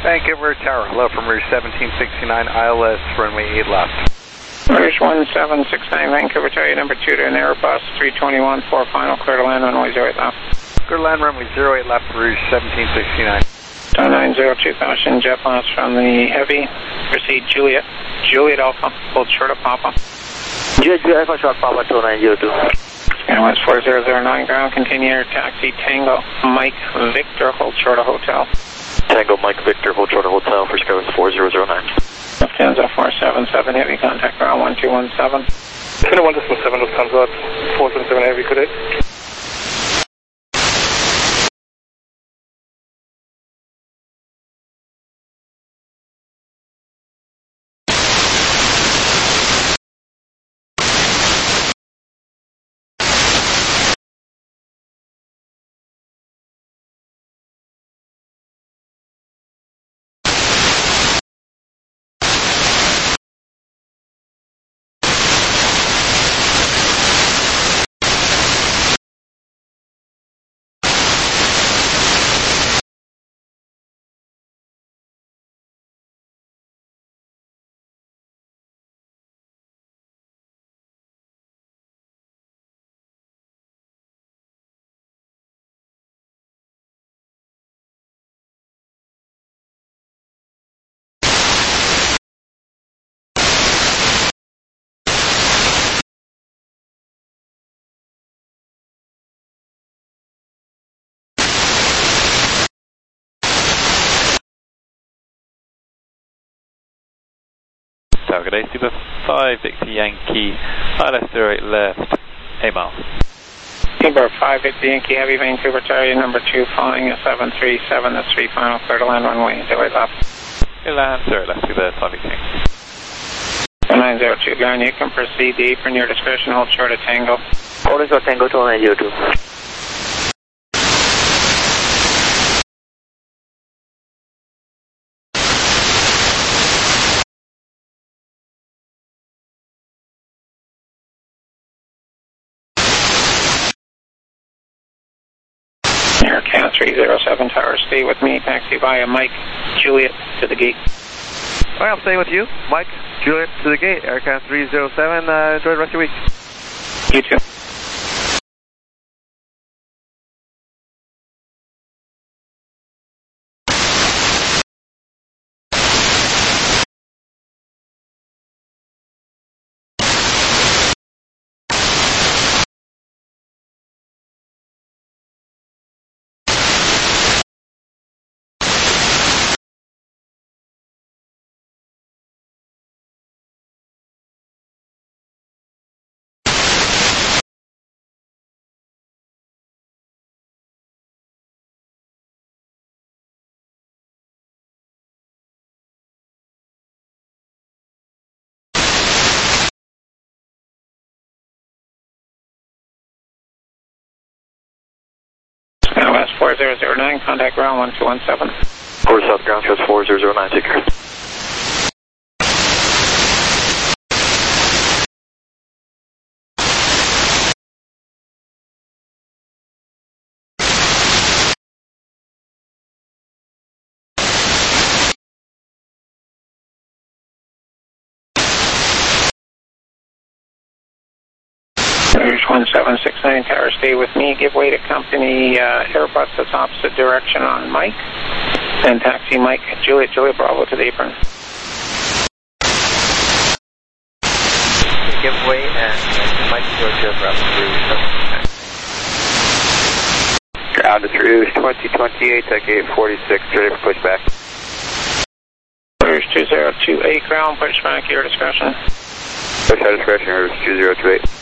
Vancouver Tower, hello from Rouge 1769 ILS, runway 8 left. Rouge 1769 Vancouver Tower, number 2 to an Airbus 321, 4 final, clear to land, runway 08 left. Clear to land, runway 08 left, Rouge 1769. 902 caution, jet blast from the heavy. Proceed Juliet. Juliet Alpha, hold short of Papa. Juliet Alpha, short Papa 2902. Skywards 4009, ground, continue air taxi, Tango, Mike, Victor, hold short of hotel. Tango, Mike, Victor, hold short of hotel for Skywards 4009. Lufthansa 477, heavy contact ground 1217. Center 1.7, Lufthansa 477 heavy, good day. Tower, good day, Super 5, Victor Yankee, ILS 08 left, 8 miles. Super 5, Victor Yankee, heavy Vancouver Tower, number 2, flying a 737, that's 3 final, clear to land, runway 08 left. Clear land, 08 left, to the Tommy King. 902, ground, you can proceed the apron, your discretion, hold short of Tango. Holding short Tango 2902. Aircat 307 Tower, stay with me, taxi via Mike, Juliet to the gate. Alright, I'm staying with you, Mike, Juliet to the gate, Aircraft 307, enjoy the rest of your week. You too. West 4009, contact ground 1217. Quarter south ground, shows 4009, take care. Rouge 1769 Tower, stay with me, give way to company Airbus that's opposite direction on Mike, and taxi Mike, Juliet Bravo to the apron. Give way and Mike, Juliet Bravo to Rouge. Ground is Rouge 2028, take 846, ready for pushback. Rouge 2028, ground, pushback, your discretion. Push out discretion, Rouge 2028.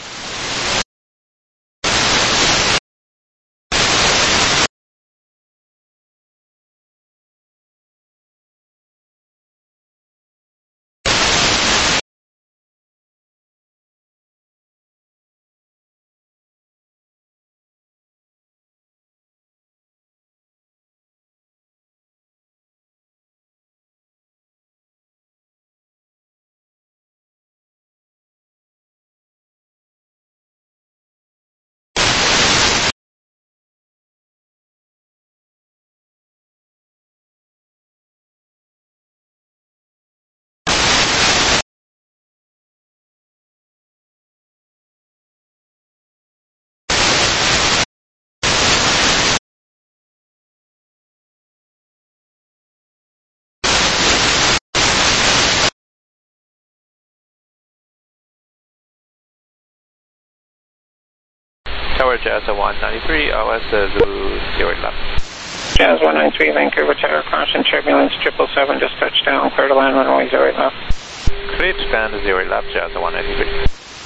Tower Jazz 193, OS Zulu 08 left. Jazz 193, Vancouver Tower, caution, turbulence, 777, just touched down, clear to land, runway 08 left. Clear to stand 08 left, Jazz 193.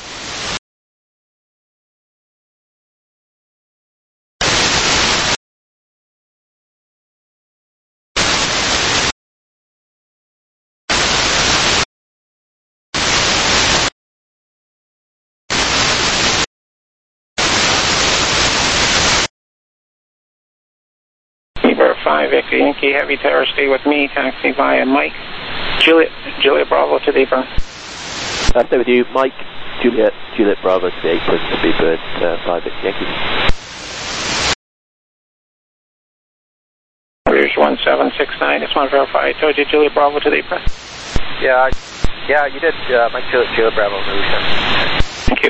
Beaver 5, Victor Yankee, Heavy Tower, stay with me, taxi via Mike. Juliet Bravo to the burn. Stay with you, Mike. Juliet Bravo to the 8 Speedbird 5 Victor Yankee. Rouge 1769, just want to verify. I told you Juliet Bravo to the burn. Yeah, you did. Mike Juliet Bravo. Thank you.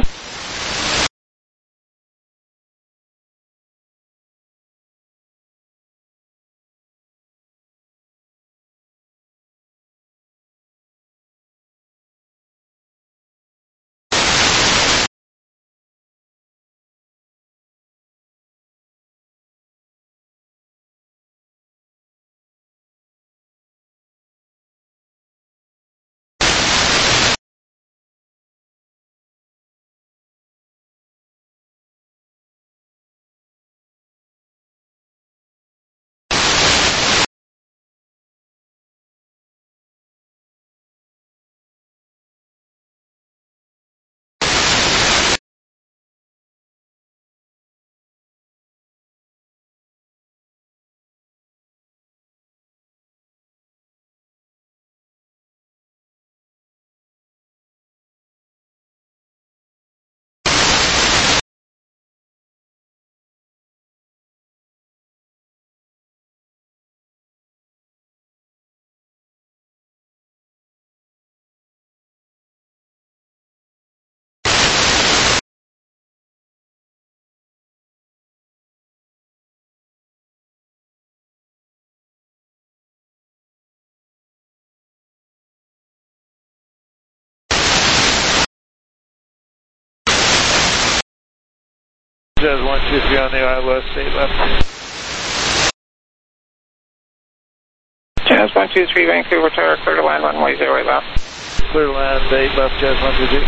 Jazz 123 on the ILS 8 left. Jazz 123, Vancouver Tower, clear to land, runway 08 left. Clear to land 8 left, Jazz 123.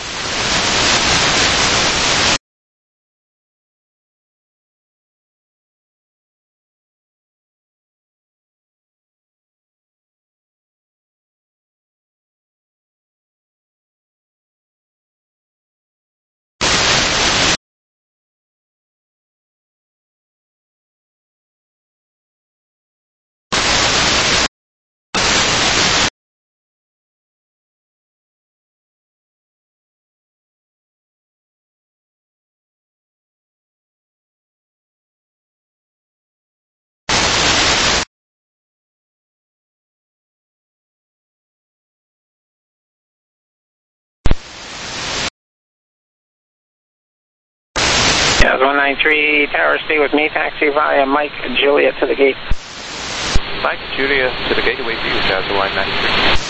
Jazz 193, Tower, stay with me, taxi via Mike Juliet to the gate. Mike Juliet to the gateway view, Jazz 193.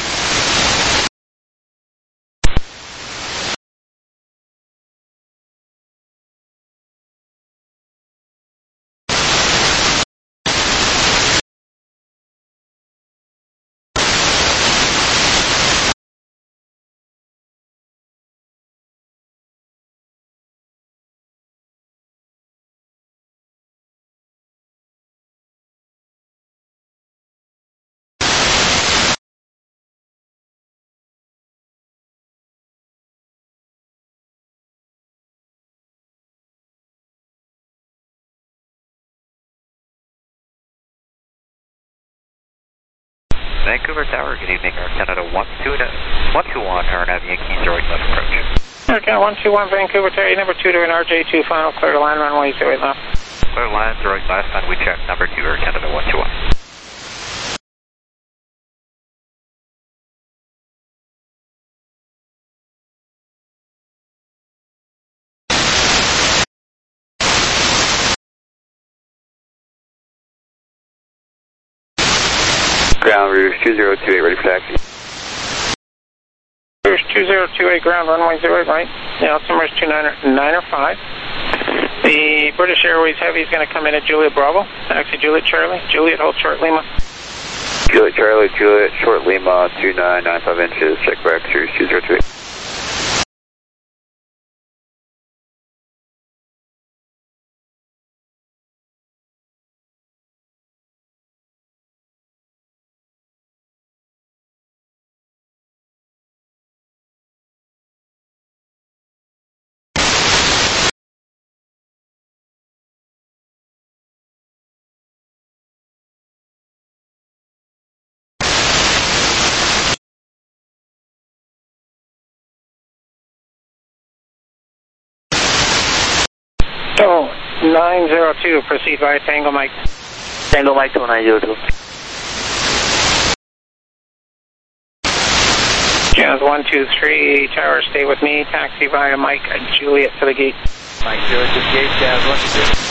Vancouver Tower, good evening, Air Canada 121, Air Nav Yankee 08 left approach. Air Canada 121, Vancouver Tower, number 2 to an RJ2 final, clear to land, runway 08 left. Clear to land 08 left, and we check number 2, Air Canada 121. Ground Rouge 2028, ready for taxi. Rouge 2028, ground runway 08 right. The altimeter is 295. The British Airways Heavy is going to come in at Juliet Bravo. Taxi Juliet Charlie. Juliet, hold short Lima. Juliet Charlie, Juliet, short Lima, 2995 inches, check back, series 202. So, 902, proceed via Tango Mike. Tango Mike 2902. Jazz 123, tower, stay with me. Taxi via Mike Juliet to the gate. Mike Juliet to the gate, Jazz 123.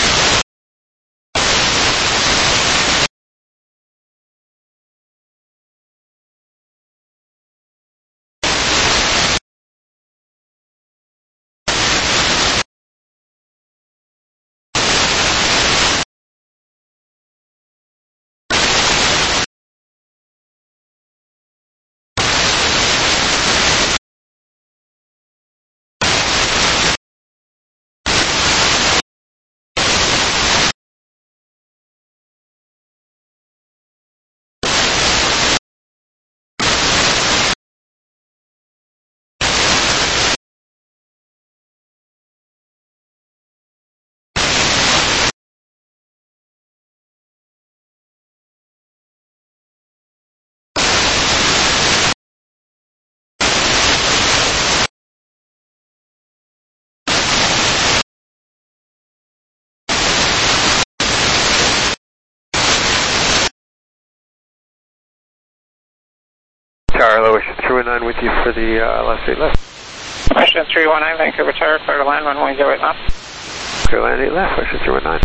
Tower, Ocean 319 with you for the last 8 left. Ocean 319, Vancouver Tower, clear to land, runway 08 left. Clear land 8 left, Ocean 319.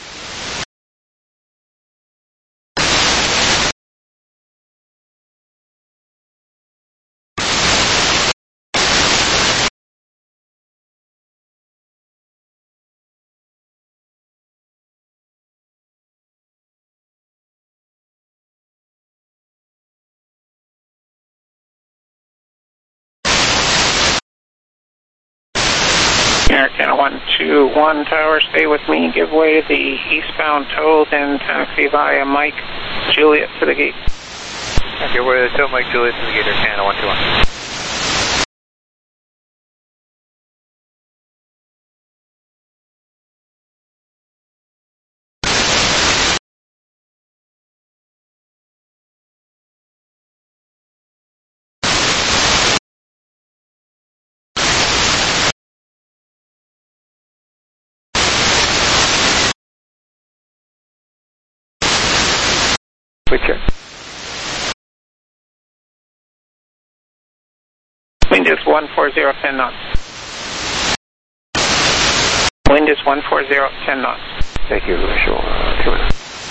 American 121, tower, stay with me. Give way to the eastbound tow, then taxi via Mike Juliet to the gate. Okay, we're the tow Mike Juliet to the gate, Canada 121. Check. Wind is 140, 10 knots. Wind is 140, 10 knots. Thank you, Visual 219.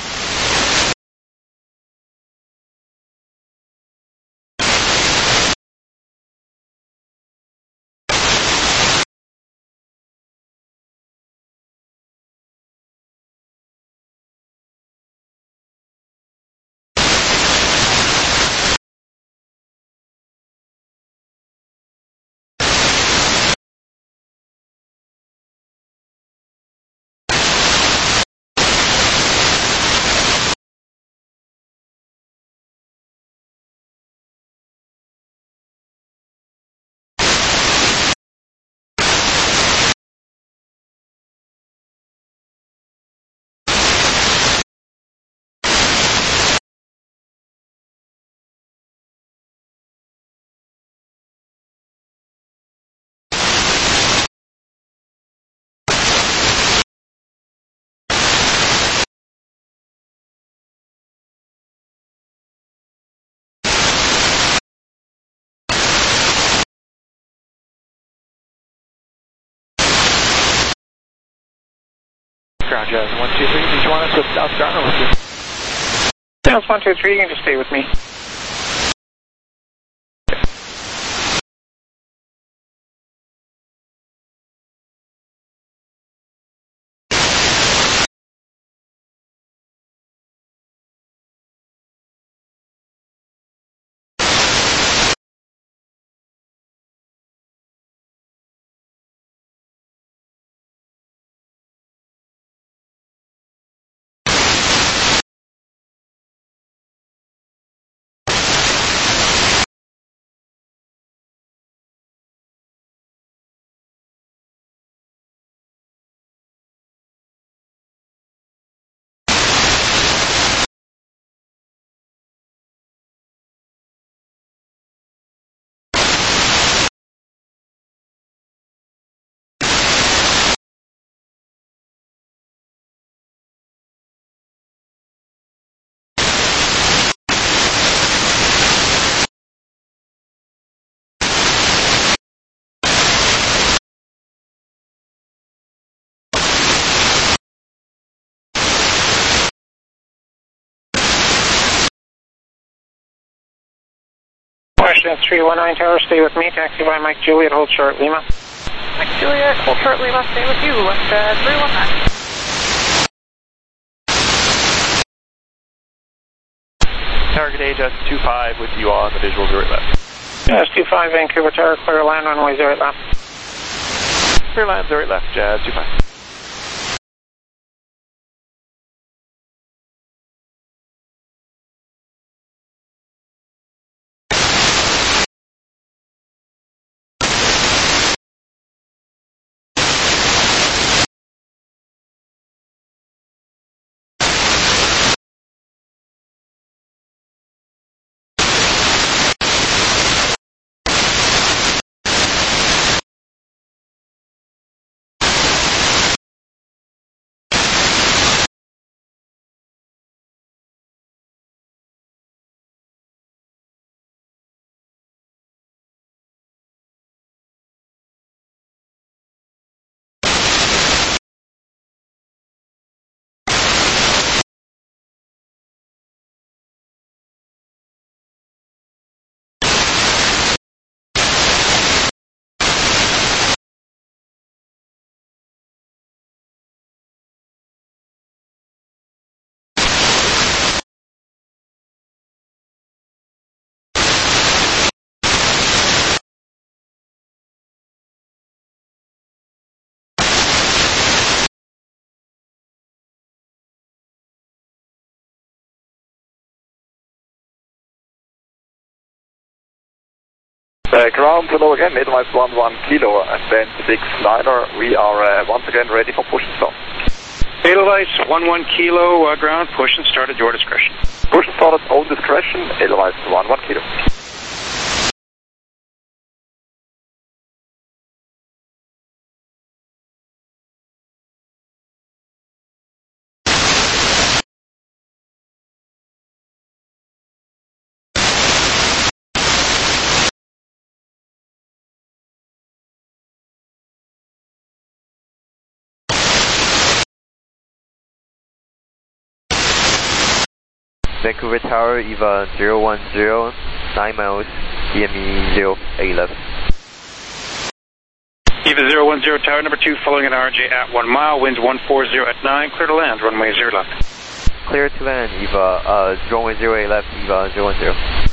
Ground Jazz 123, did you want us with South Garner with you? Jazz 123, you can just stay with me. Question 319 Tower, stay with me. Taxi by Mike Juliet, hold short Lima. Mike Juliet, hold short Lima, stay with you. Left 319. Tower, good day, Jazz 25 with you on the visual 0 left. Jazz 25, Vancouver Tower, clear land, runway 0 left. Clear land 0 left, Jazz 25. Ground below again, Edelweiss 11 Kilo and then 69er. We are once again ready for push and start. Edelweiss 11 Kilo, ground, push and start at your discretion. Push and start at own discretion, Edelweiss 11 Kilo. Vancouver Tower, EVA 010, 9 miles, DME 08 left. EVA 010 Tower, number 2, following an RJ at 1 mile, winds 140 at 9, clear to land, runway 0 left. Clear to land, EVA, runway 08 left, EVA 010.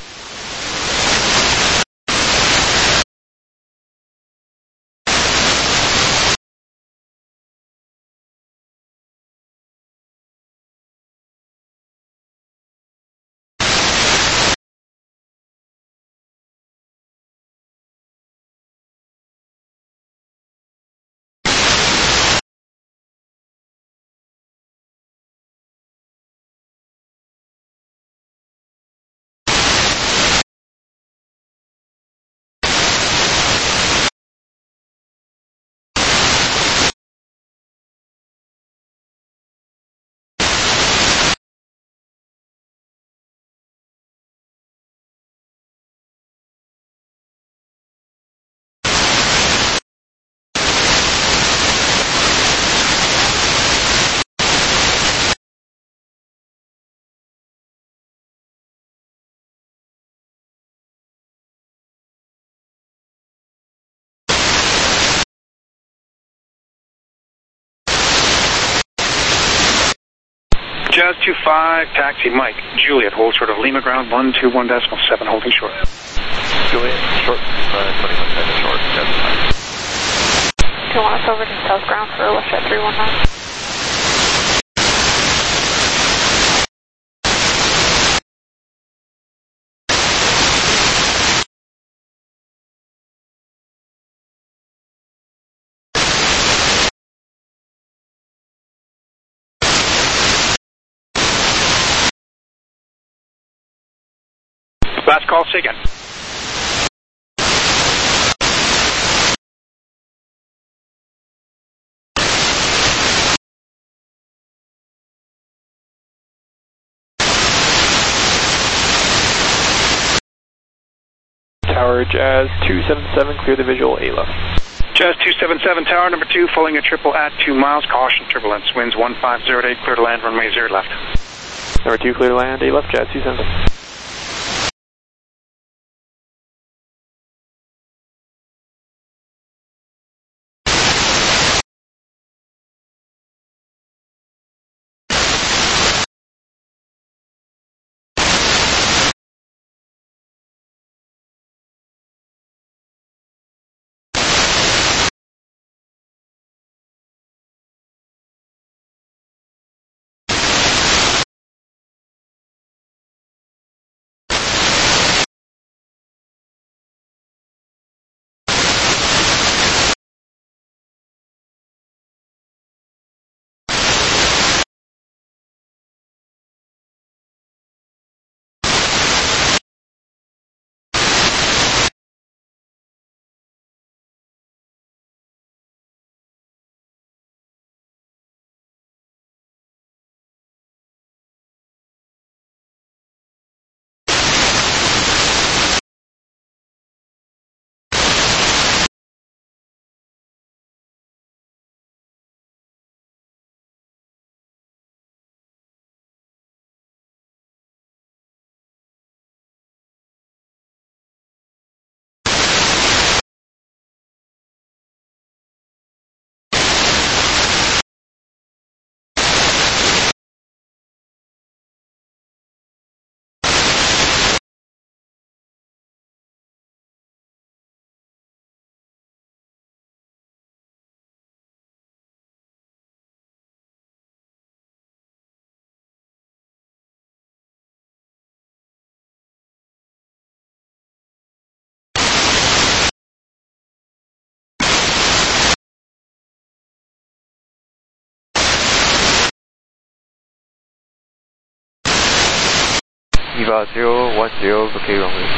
Jazz 25, taxi Mike Juliet, hold short of Lima ground 121.7, holding short. Juliet, short, 21 seconds short, Jazz 5. Do you want us over to south ground for left at 319? Last call, say again. Tower, Jazz 277, clear the visual, A left. Jazz 277, tower number 2, following a triple at 2 miles, caution turbulence, winds 1508, clear to land, runway 0 left. Number 2, clear to land, A left, Jazz 277. EVA 010, vacate runway.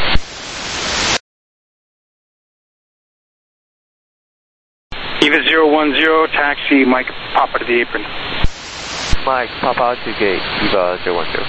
EVA 010, taxi, Mike, Papa to the apron. Mike, Papa to gate, EVA 010.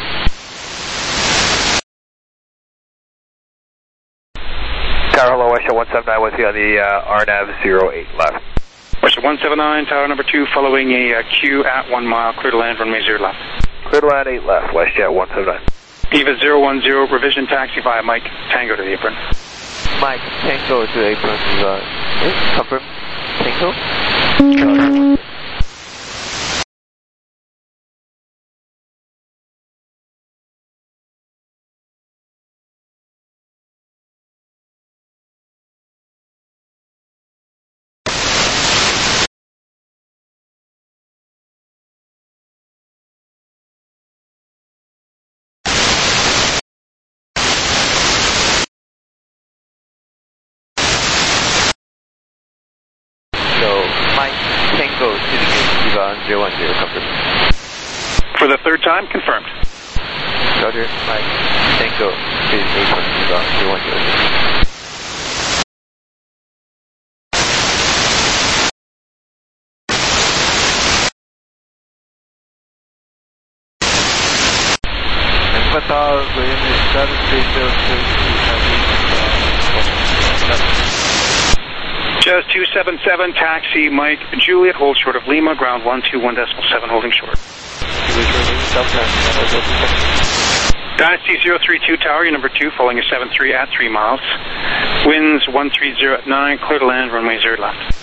Tower, hello, West 179 with you on the RNAV 08 left. West 179, tower number 2, following a Q at 1 mile, clear to land, runway 0 left. Clear to land 8 left, WestJet 179. EVA 010, revision taxi via Mike, Tango to the apron. Mike, Tango to apron, EVA. Confirm, Tango? Tango to the gate, EVA 010, confirm. For the third time, confirmed. Roger, Mike, Tango to the apron, EVA 010. Qatar, Graham is 7302, Jazz 277, taxi, Mike, Juliet, hold short of Lima, ground 121.7, holding short. Dynasty 032, tower, your number 2, following a 73 at 3 miles. Winds 130 at 9, clear to land, runway 0 left.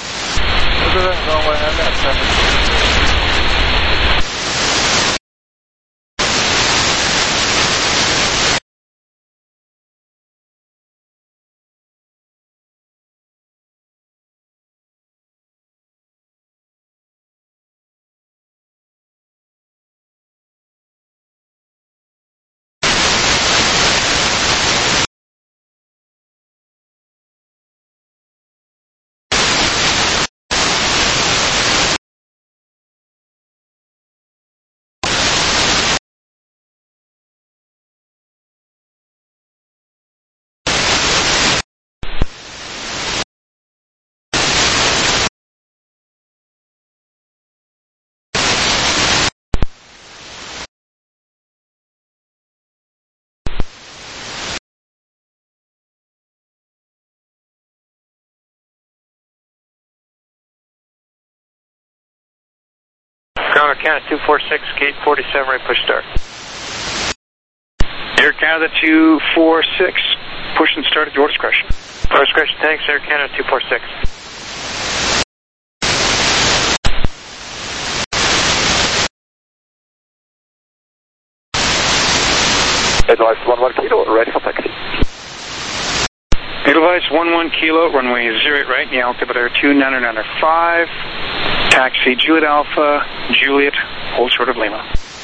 Ground Canada 246, gate 47, right push start. Air Canada 246, push and start at your discretion. Your discretion, thanks, Air Canada 246. Advice 11 kilo, ready for taxi. Edelweiss 11 kilo, runway 08 right, the altimeter 2995, taxi Juliet Alpha, Juliet, hold short of Lima.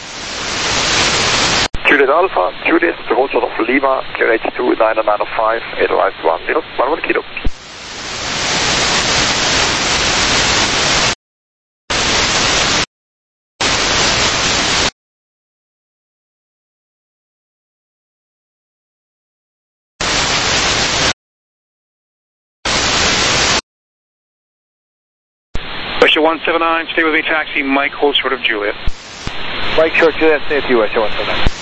Juliet Alpha, Juliet, hold short of Lima, clear H2 9905, Edelweiss 11 kilo. Russia 179, stay with me, taxi, Mike, hold short of Juliet. Mike, short Juliet, stay with you, Russia 179.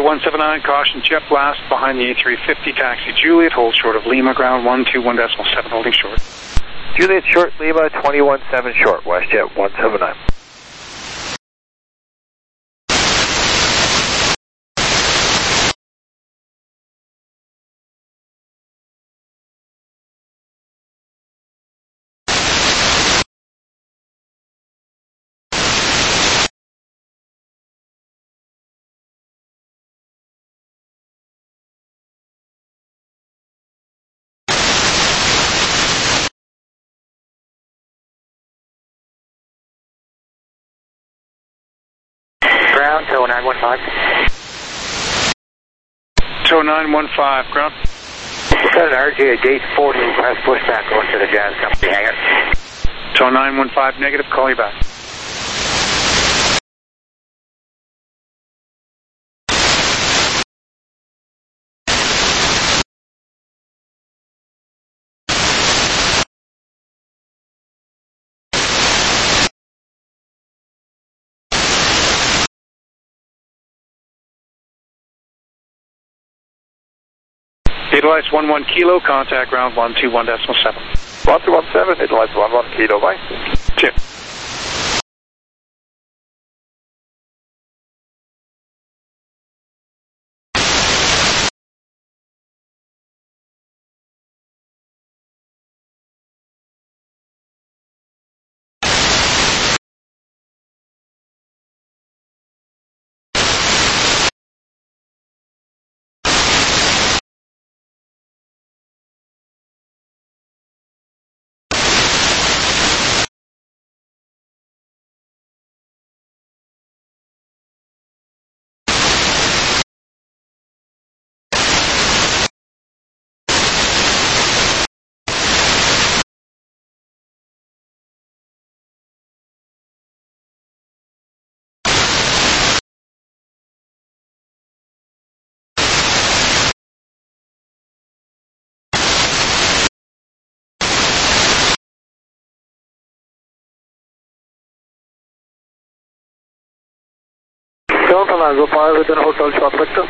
Russia 179, caution jet blast behind the A350, taxi Juliet, hold short of Lima, ground 121.7, holding short. Juliet short, Lima 21.7 short, WestJet 179. Ground, tow 915. Tow 915, ground. Got an RJ gate 40, press pushback going to the Jazz Company hangar. Tow 915, negative, call you back. Datalyze 11 kilo, contact ground 121.7. 1217, Datalyze 11 kilo, bye. Chip. Ground from Algo 5 within hotel short vector.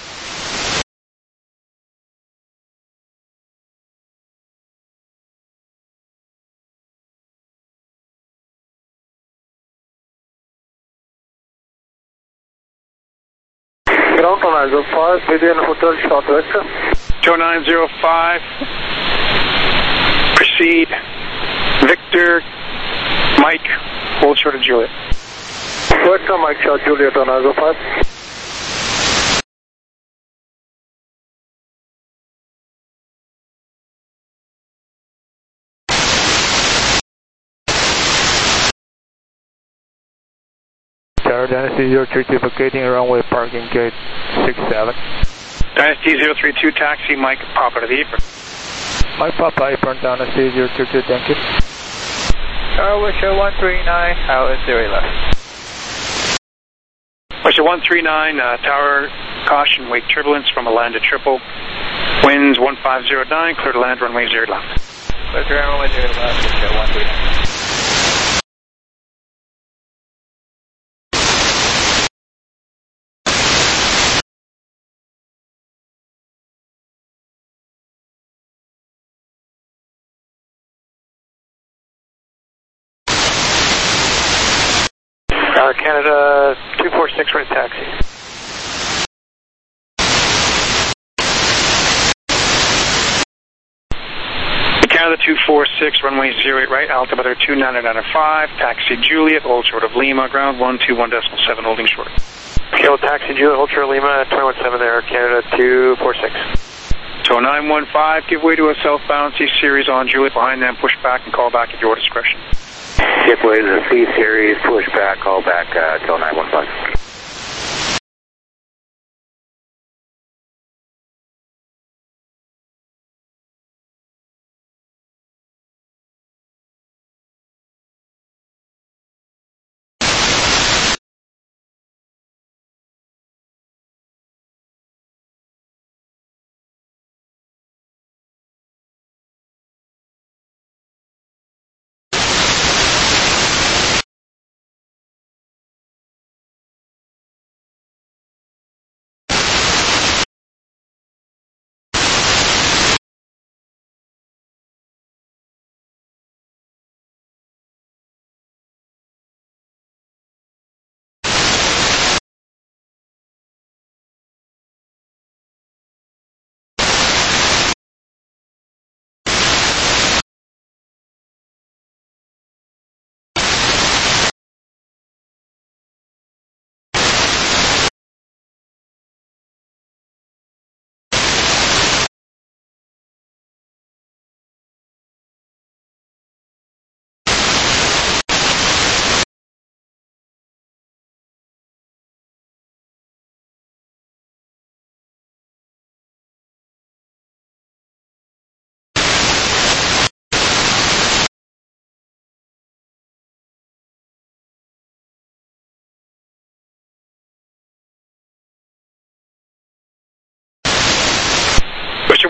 Ground from Algo 5 within hotel short vector. Tow 905, proceed, Victor, Mike, hold short of Juliet. Vector Mike short Juliet on Algo 5. Tower Dynasty 032 vacating runway parking gate 67. Dynasty 032, taxi, Mike, Papa to the apron. Mike Papa apron Dynasty 032, thank you. Wisher 139, how is theory left? Russia 139, tower, caution, wake turbulence from a land to triple. Winds 1509, clear to land, runway 0 left. Clear to runway 0 left, Wisher 139. Canada 246, right taxi. Canada 246, runway 08 right, altimeter 2995, taxi Juliet, hold short of Lima, ground 121.7, holding short. Kilo taxi Juliet, hold short of Lima, 217 there, Canada 246. Tow 915, give way to a southbound C-Series on Juliet, behind them, push back and call back at your discretion. Give way to the C-Series, push back, call back, till 915.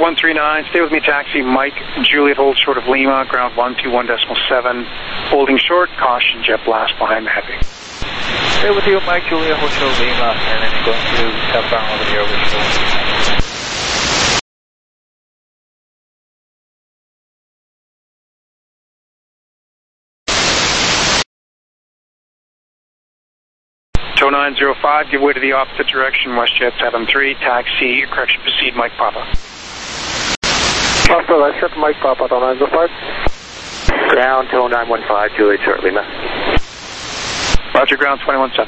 139, stay with me, taxi, Mike, Juliet, hold short of Lima, ground 121.7, holding short, caution, jet blast behind the heavy. Stay with you, Mike, Juliet, hold short of Lima, and then going to southbound over the orbital. Tow 905, give way to the opposite direction, WestJet 73, taxi, correction, proceed, Mike Papa. Papa, WestJet, Mike Papa, Tow 905. Ground, Tow 915, Juliet, short Lima. Roger, ground 21.7.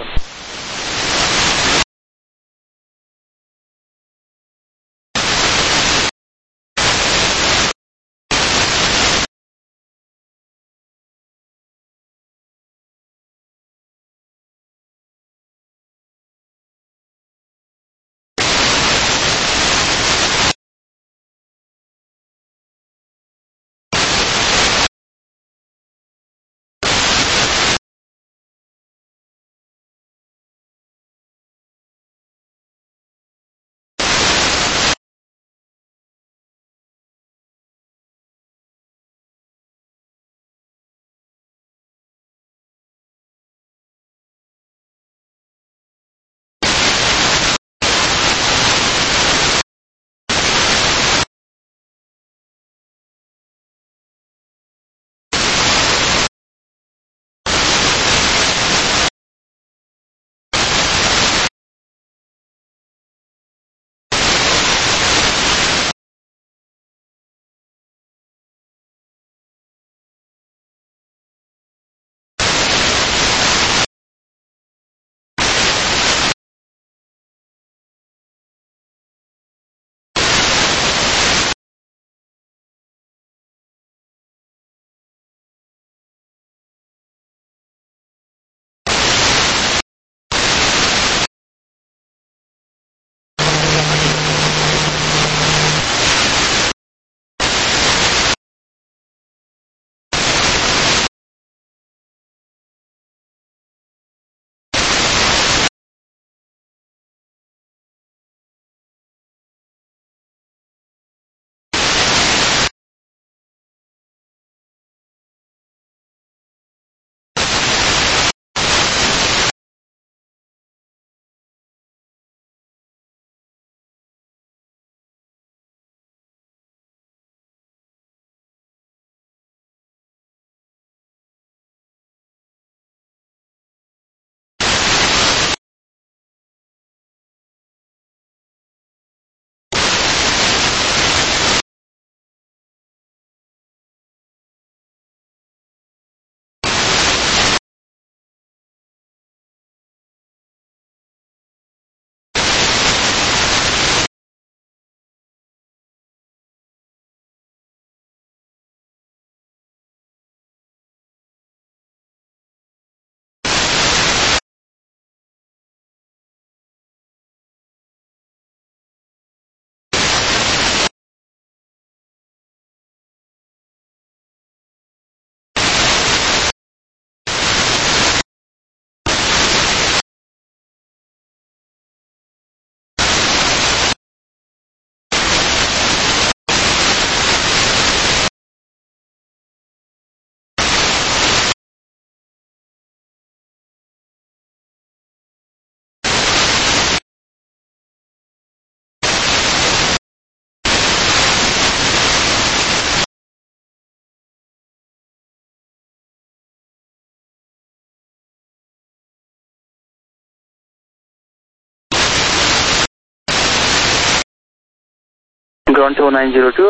Ground 2902.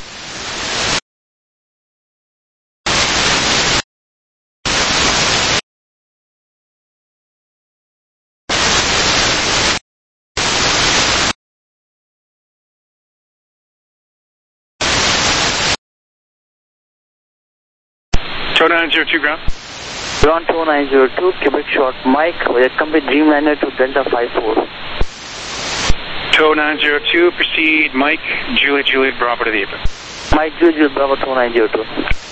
Tow 902, ground. Ground 2902, Quebec short Mike, welcome with Dreamliner to Delta 54. Tow 902, proceed, Mike, Juliet, Bravo to the apron. Mike, Juliet, Bravo 2902.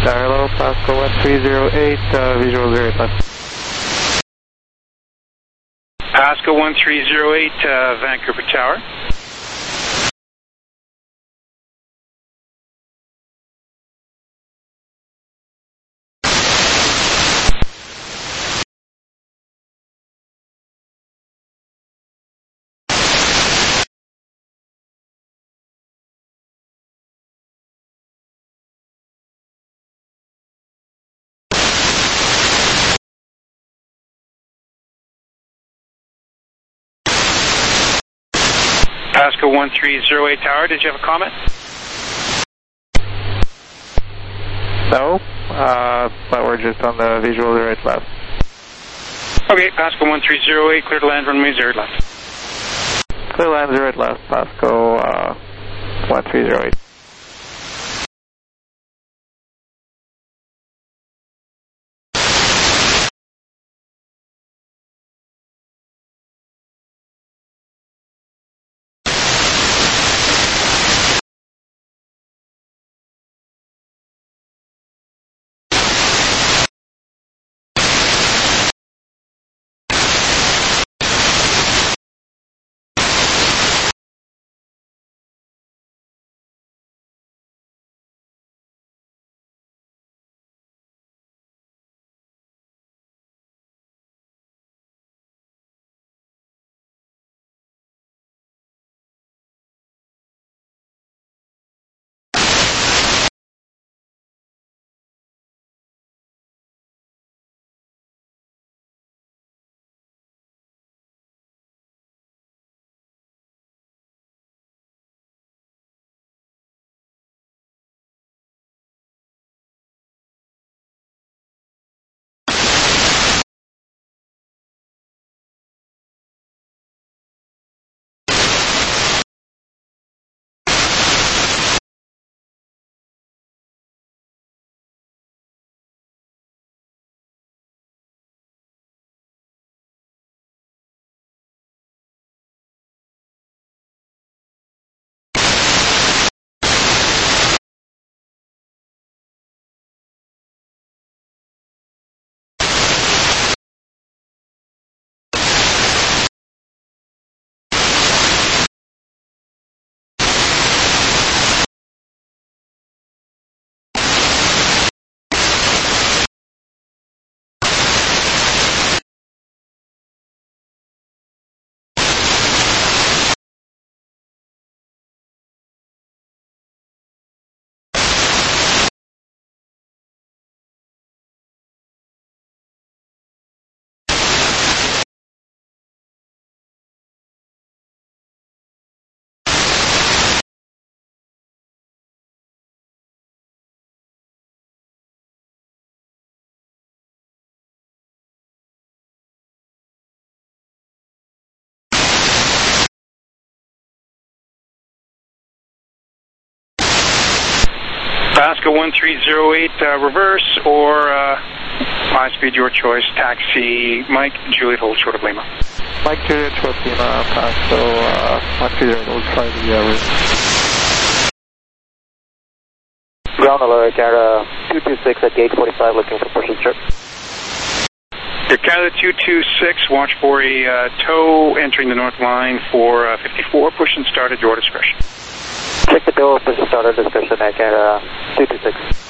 Hello, Pascal 1308, visual 0 left. Pascal 1308, Vancouver Tower. Pascal 1308 Tower, did you have a comment? No, but we're just on the visual 0 left. Okay, Pascal 1308, clear to land, runway 0 left. Clear land 0 left, Pascal 1308. Pascal 1308, reverse or high speed, your choice. Taxi Mike, Juliet, hold short of Lima. Mike, Juliet, short of Lima, Pascal 1308, we'll try the route. Ground alert, Canada 226 at gate 45, looking for push and start. Your Canada 226, watch for a tow entering the north line for 54, push and start at your discretion. Check the door, push and start at discretion at Canada 226.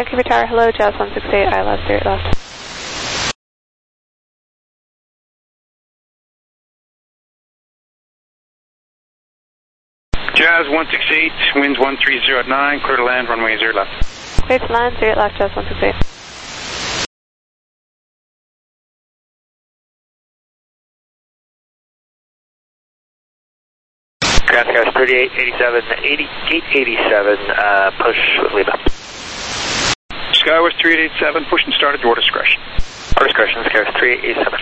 Vancouver Tower, hello, Jazz 168, ILS 38 left. Jazz 168, winds 13 at 9, clear to land, runway 0 left. Clear to land, 0 left, Jazz 168. Ground Skies 3887, 887, push with Lima. Skywest 3887, push and start at your discretion. Our discretion, Skywest 3887.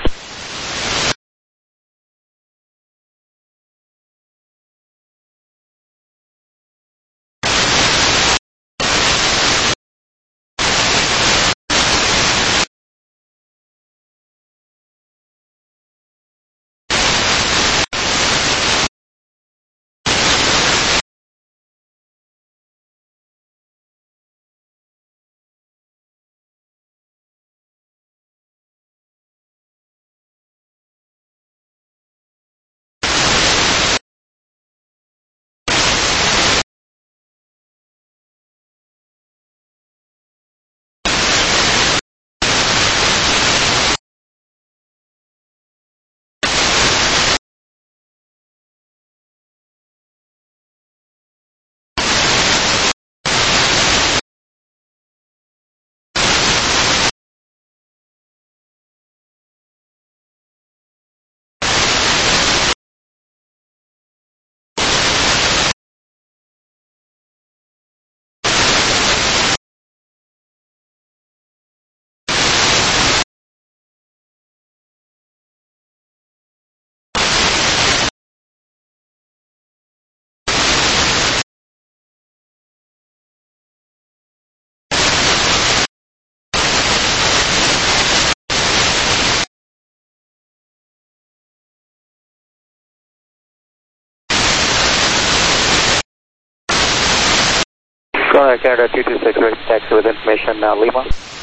Canada 226, ready to taxi with information, Lima.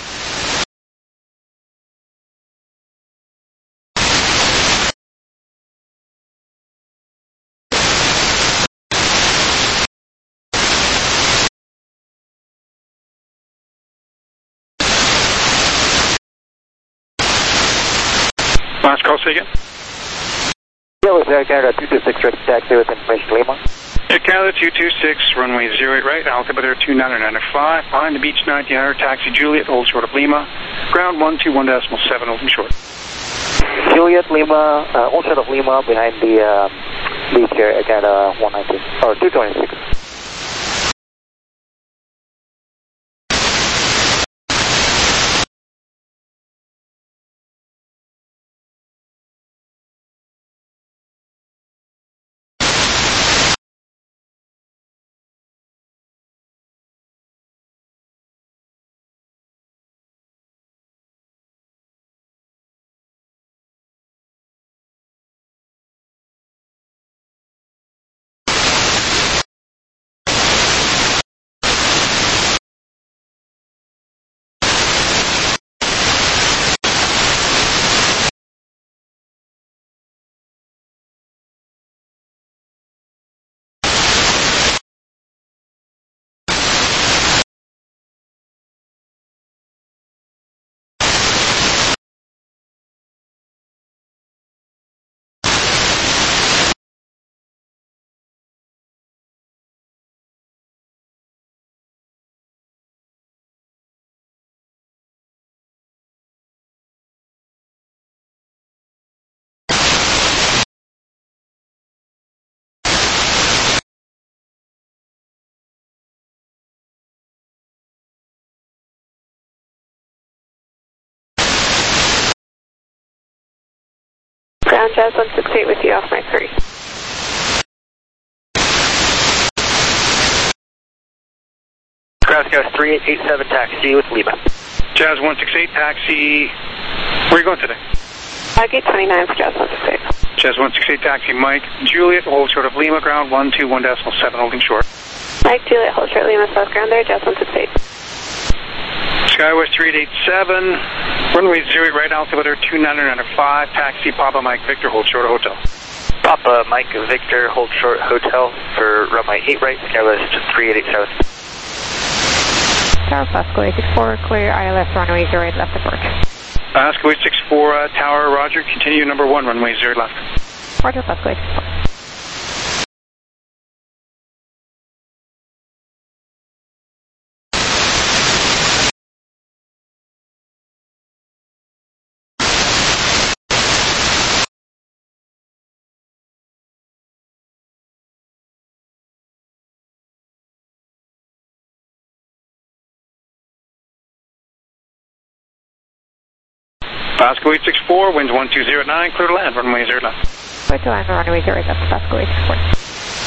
Last call, say again. Yeah, with Canada 226, ready to taxi with information, Lima. Air Canada 226, runway 08 right, altimeter 2995, behind the beach 1900, taxi Juliet, hold short of Lima, ground 121.7, holding short. Juliet, Lima, hold short of Lima, behind the beach here, Air Canada 119, or 226. Ground Jazz 168 with you off mic 3. Ground Skies 3887, taxi with Lima. Jazz 168, taxi, where are you going today? Gate 29 for Jazz 168. Jazz 168, taxi Mike Juliet, hold short of Lima, ground 121.7, holding short. Mike Juliet, hold short Lima, south ground there, Jazz 168. Skywest 3887, runway 08 right, altimeter 2995, taxi Papa Mike Victor, hold short of hotel. Papa Mike Victor, hold short hotel for runway 8 right, Skywest 3887. Tower Pasco 864, clear ILS runway 08 left approach. Pasco 864 Tower, roger. Continue number 1, runway 0 left. Roger, Pasco 864. Pasco 864, winds 1209, clear to land, runway 0 left. Clear to land, runway 0 left, Pasco 864.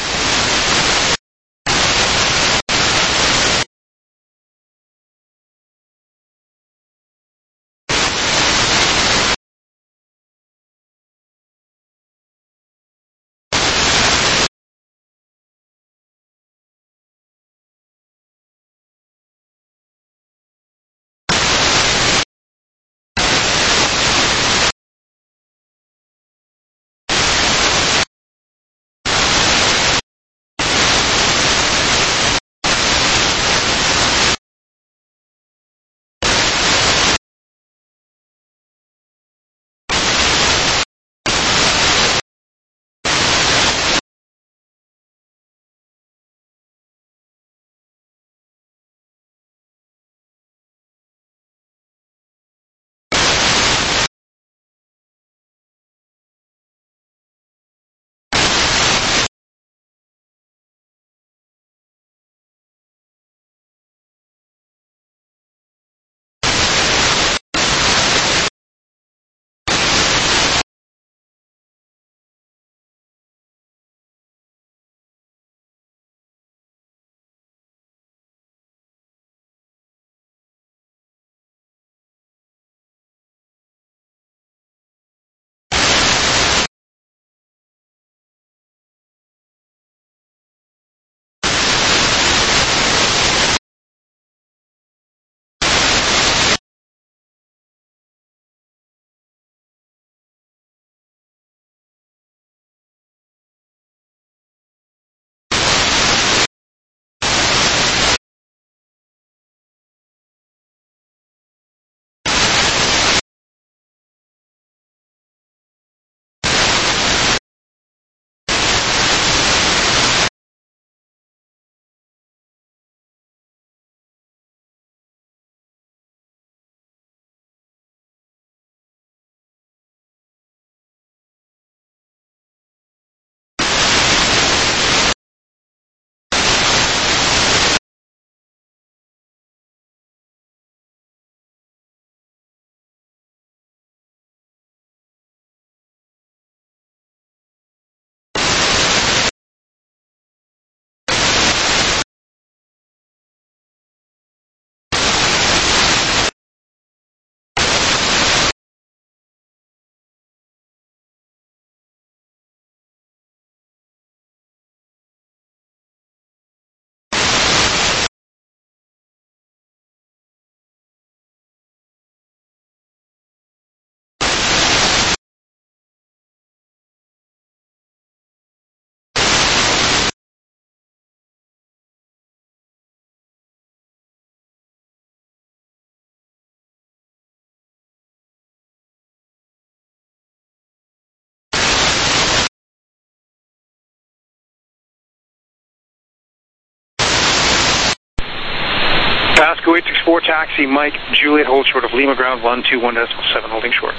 Pasco 864 taxi, Mike, Juliet, hold short of Lima ground 121.7, holding short.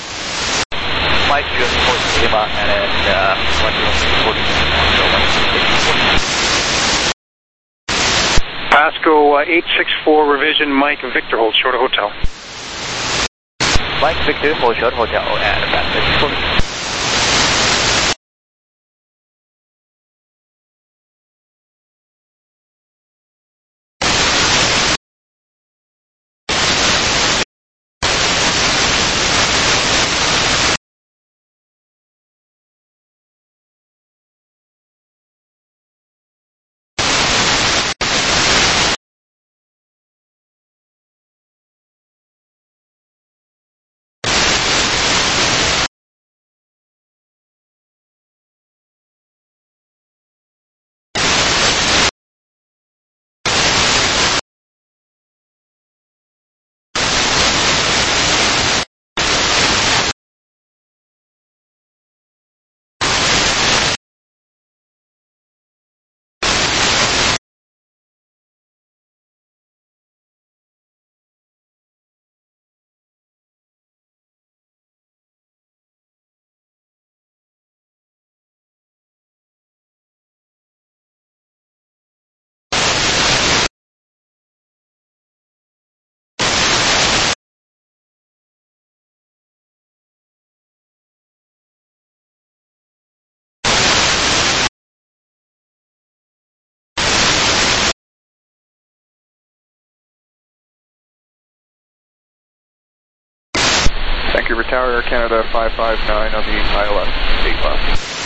Mike, Juliet, hold Lima, and then 121.8. Pasco 864 revision, Mike, Victor, hold short of hotel. Mike, Victor, hold short hotel, and Pasco 864. Vancouver Tower, Air Canada 559 on the ILS 8 left.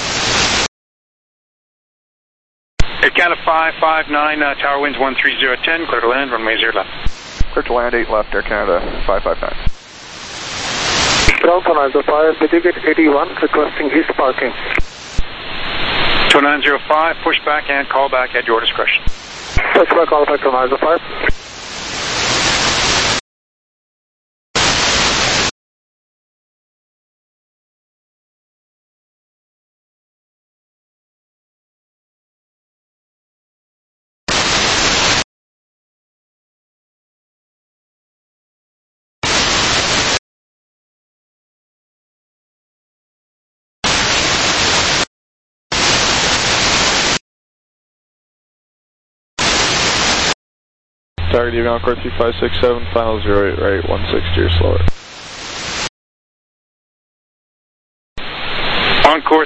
Air Canada 559, tower winds 13010, clear to land, runway 0 left. Clear to land 8 left, Air Canada 559. Ground on ISO 5, Bidigate 81, requesting east parking. 2905, push back and call back at your discretion. Push back, call back on ISO 5. Target even on course 3567, final 08 right, 16 or slower. Encore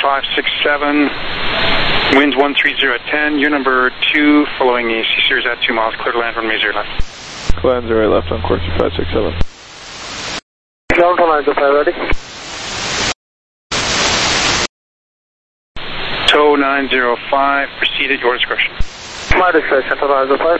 3567, winds 13010, you're number 2, following the C series at 2 miles, clear to land, runway 0 left. Clear land 0 left on course 3567. Ground on ISO 5, ready? TOW 905, proceed at your discretion. My discretion on ISO 5.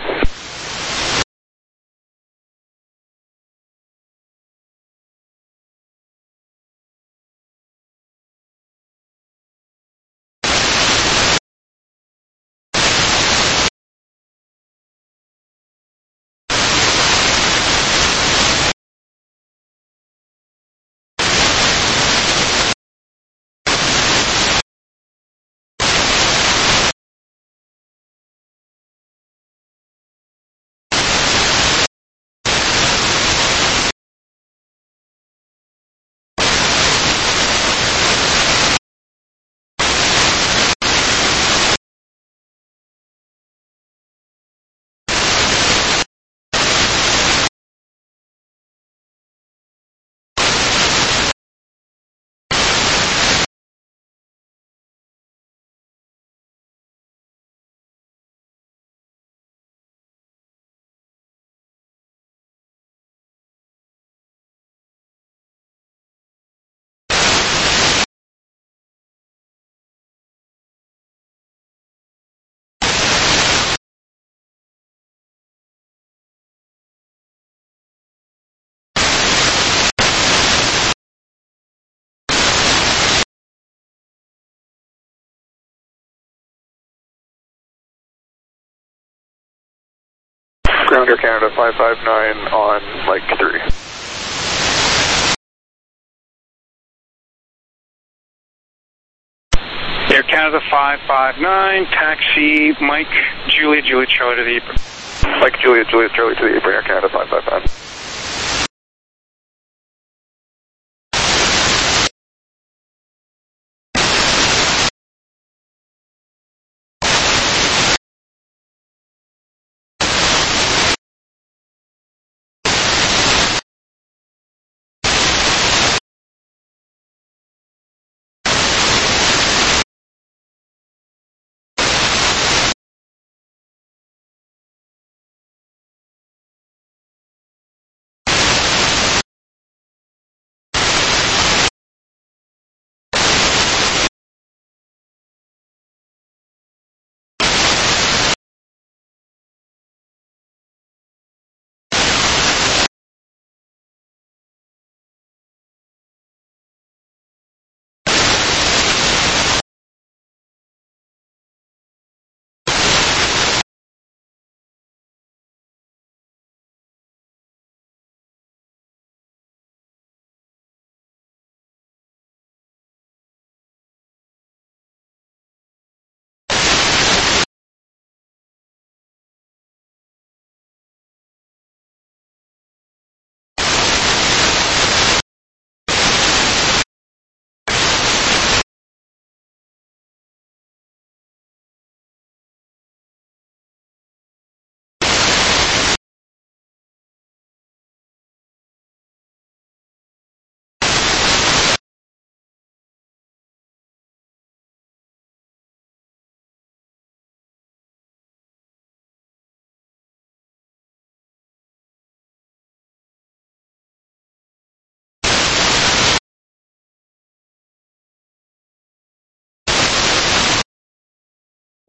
Ground Air Canada 559 on Mike 3. Air Canada 559, taxi Mike, Juliet, Charlie to the apron. Mike, Juliet, Charlie to the apron, Air Canada 559.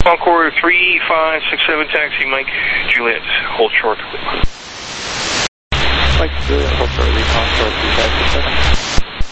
Concord 3567, taxi Mike Juliet, hold short. Mike Juliet, hold short, Concord 3567.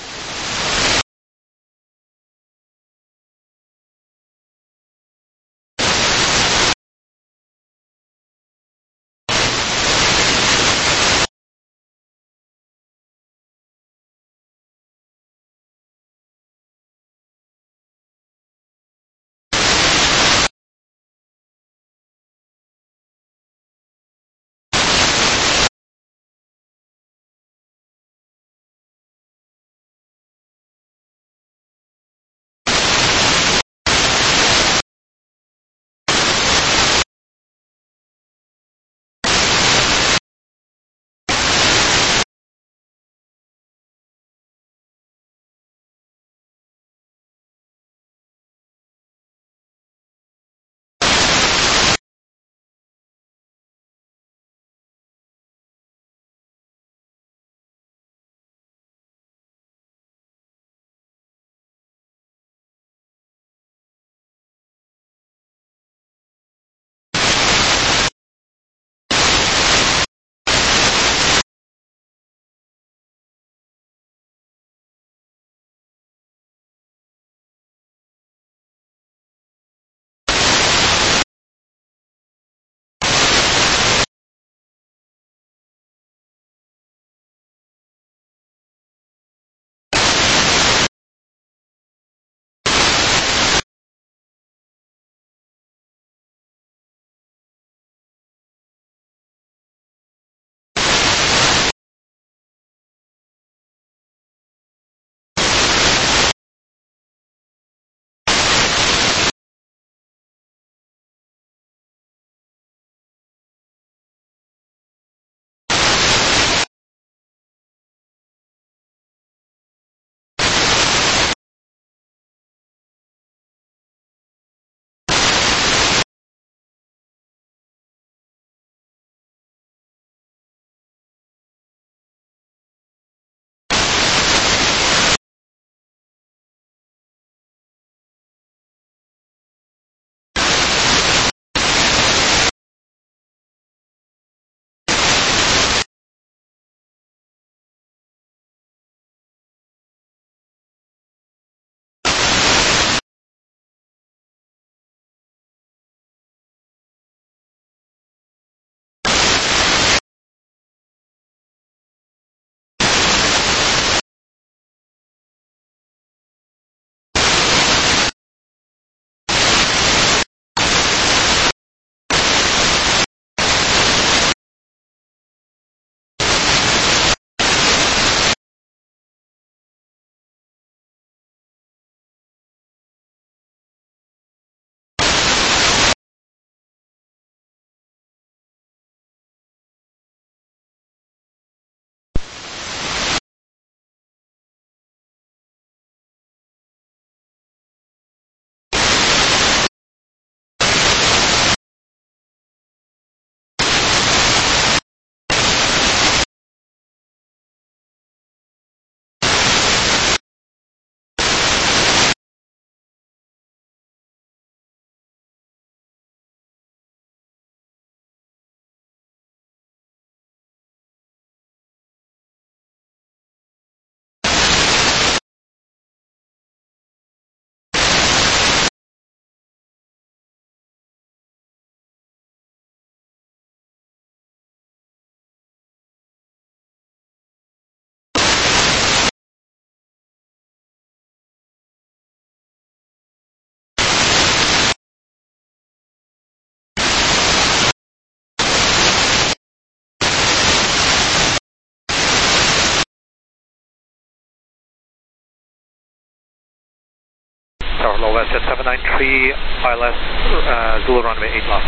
Tower low West at 793, ILS, Zulu runway 8 left.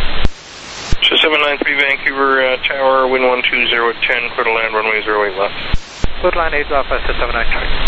So 793 Vancouver Tower, wind 120 at 10, clear to land runway 08 left. Clear to land 8 left, West at 793.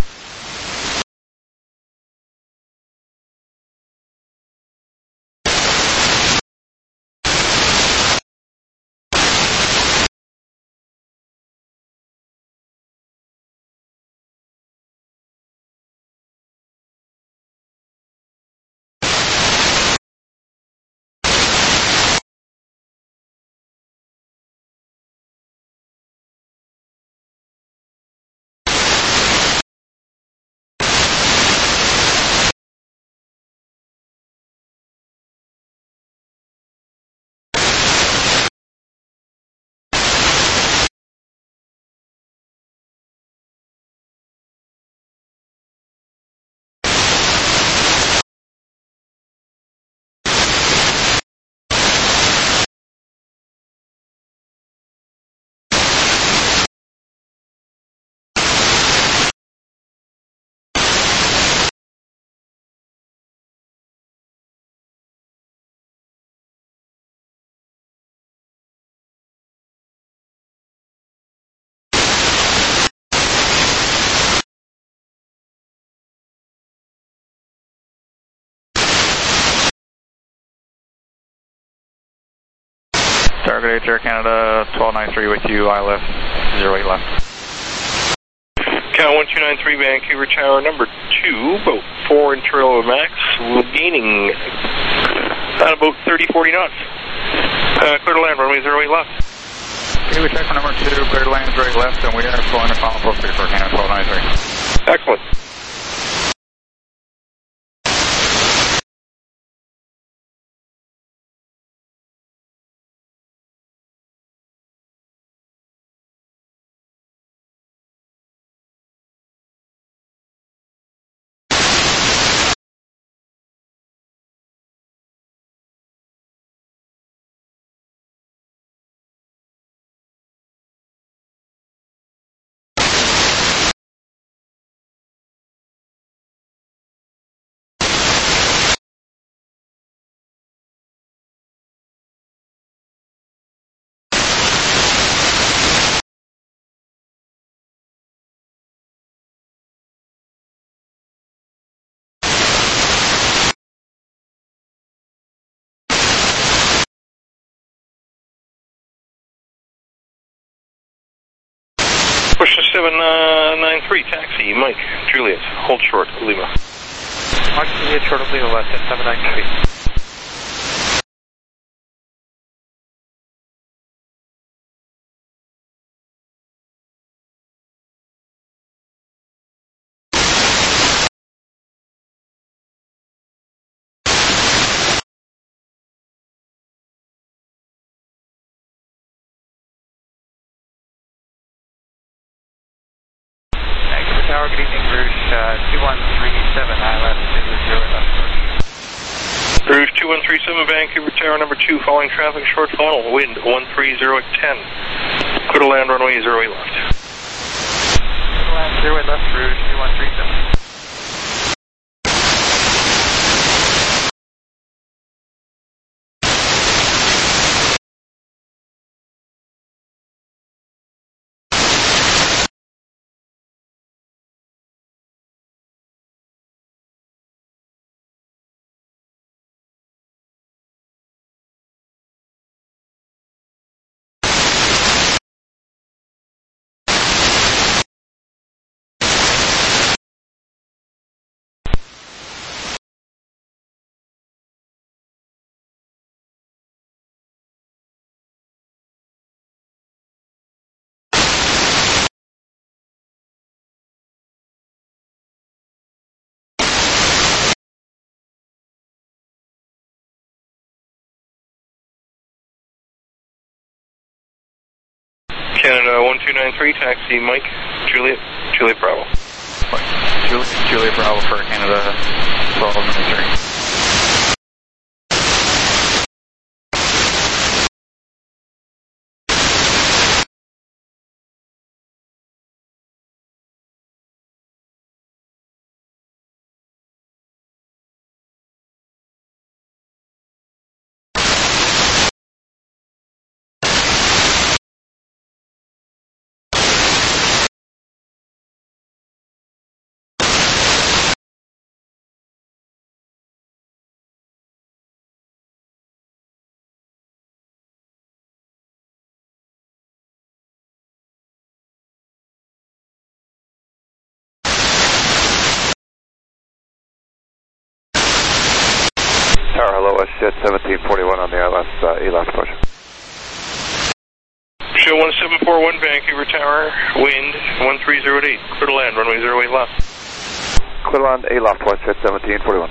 Target 8 Air Canada, 1293 with you, I left, 08 left. Count 1293 Vancouver Tower number 2, about 4 internal max, gaining at about 30-40 knots. Clear to land, runway 08 left. Okay, we check for number 2, clear to land, right left, and we are flowing the final appropriate for Canada 1293. Excellent. Question 793, taxi, Mike, Juliet, hold short, Lima. Mike, Juliet, short of Lima, left at 793. Tower, good evening, Rouge 2137, I left 00 left. Rouge 2137, Vancouver Tower number 2, following traffic, short final, wind 130 at 10. Clear to land, runway 08 left. Clear to land, 08 left, Rouge 2137. Canada 1293, taxi, Mike, Juliet, Juliet Bravo. Juliet Bravo for Canada 1293. Tower, hello, Jet 1741 on the ILS, ELAS approach. Show 1741, Vancouver Tower, wind 1308, clear to land, runway 08 left. Clear to land, A left, Jet 1741.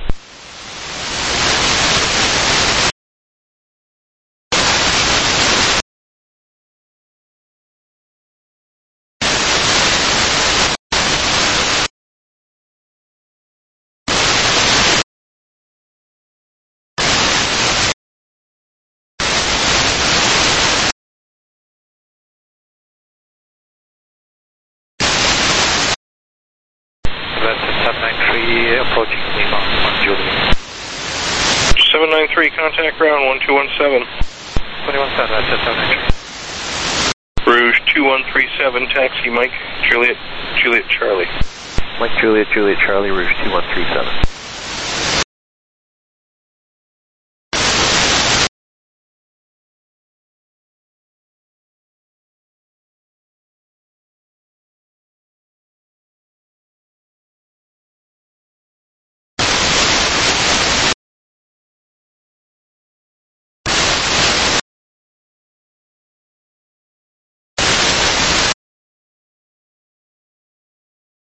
That's 793 approaching Lima, 1 793, contact ground 1217. 217, that's at 793. Rouge 2137, taxi, Mike, Juliet, Juliet Charlie. Mike, Juliet, Juliet Charlie, Rouge 2137.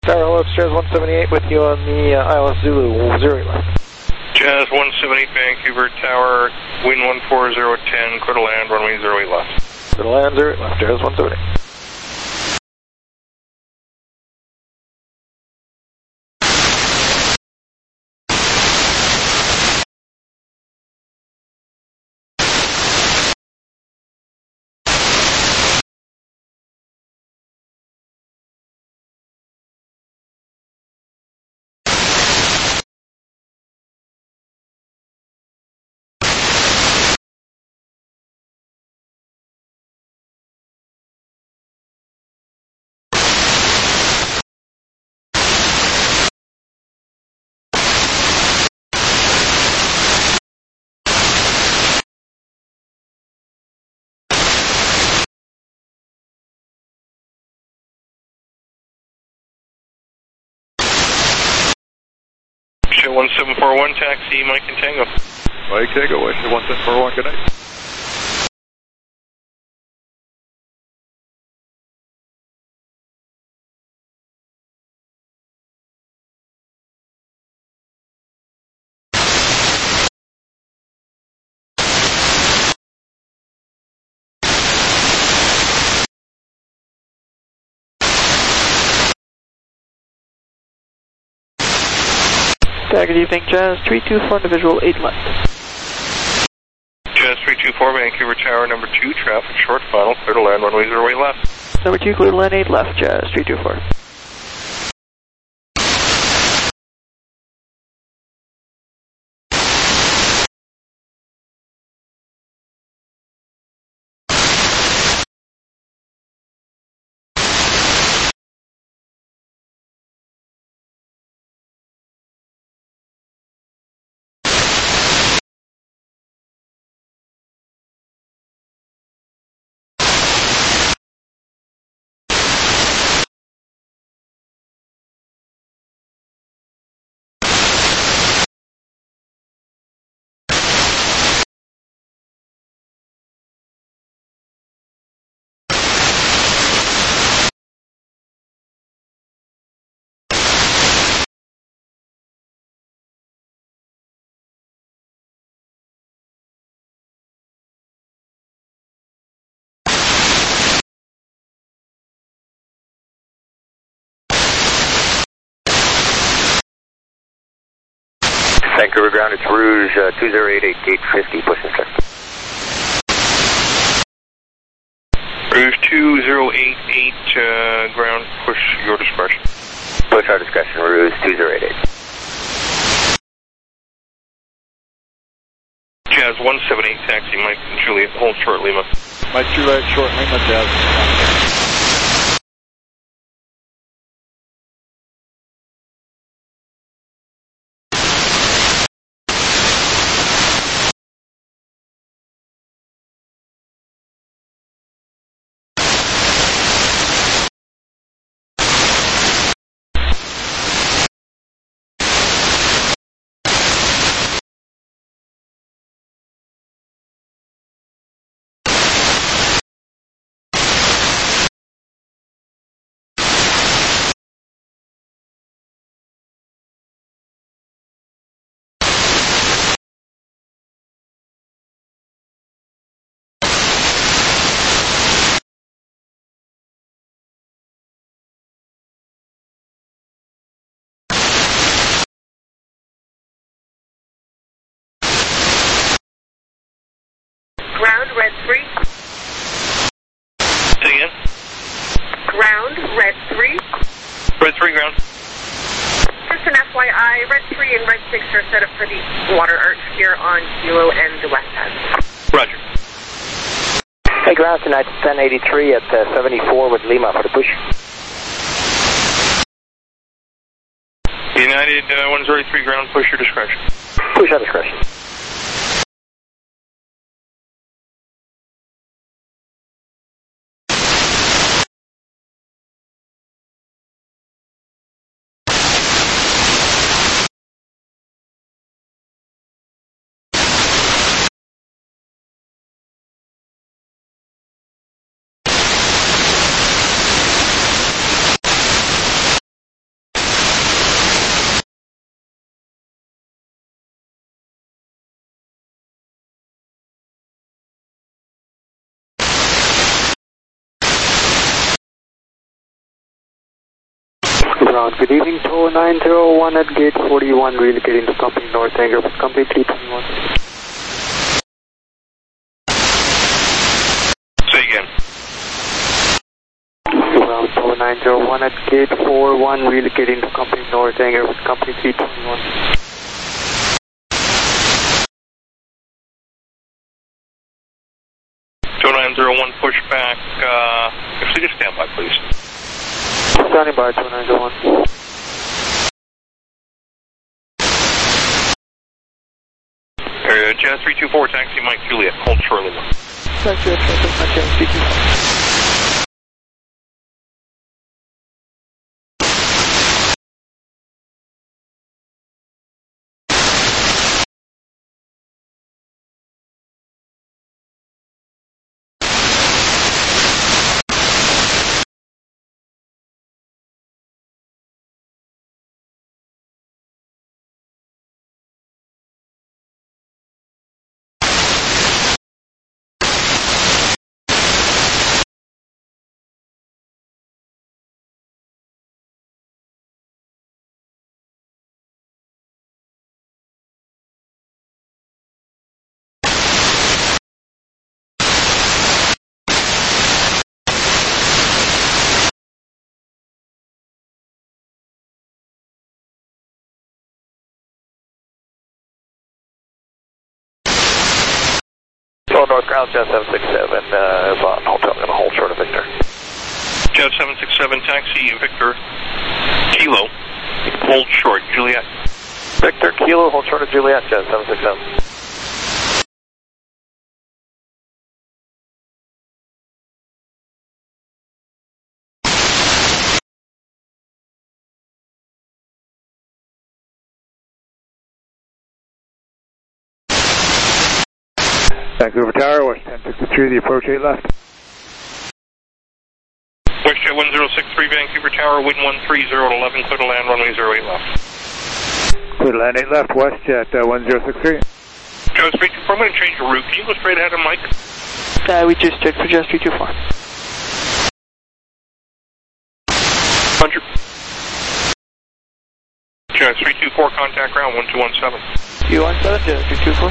Tower, hello, it's Jazz 178 with you on the ILS Zulu, 0 left. Jazz 178 Vancouver Tower, wind 14010, clear to land, runway 08 left. Clear to land, 0 left, Jazz 178. Show 1741, taxi, Mike and Tango. Mike Tango, Show 1741, good night. Good evening, Jazz 324, individual 8 left. Jazz 324, Vancouver Tower, number 2, traffic short, final, clear to land, runway 08 left. Number 2, clear to land 8 left, Jazz 324. Vancouver ground, it's Rouge 2088, gate 50, push and start. Rouge 2088, ground, push your discretion. Push our discretion, Rouge 2088. Jazz 178, taxi, Mike and Juliet, hold short Lima. Mike Juliet, short Lima, Jazz. Ground, red 3. Say again? Ground, red 3. Red 3, ground. Just an FYI, red 3 and red 6 are set up for the water arch here on Kilo and the west end. Roger. Hey, ground tonight, 1083 at 74 with Lima for the push. United 103, ground, push your discretion. Push our discretion. Ground. Good evening, 2901 at gate 41, relocating to company North Hangar with company 321. Say again. Ground 2901 at gate 41, relocating to company North Hangar with company 321. Pushback, if you just stand by, please. Standing by, 2901. Jazz 324, taxi Mike Juliet, hold shortly. Thank you, Jazz 324. North Ground, Jazz 767, is on hotel, going to hold short of Victor. Jazz 767, taxi Victor, Kilo, hold short, Juliet. Victor, Kilo, hold short of Juliet, Jazz 767. Vancouver Tower, West 1063, the approach 8 left. WestJet 1063, Vancouver Tower, wind 130 at 11, clear to land, runway 08 left. Clear to land 8 left, WestJet 1063. Jazz 324, I'm going to change your route. Can you go straight ahead of Mike? We just checked for Jazz 324. 100. Jazz 324, contact ground 1217. 217, Jazz 324.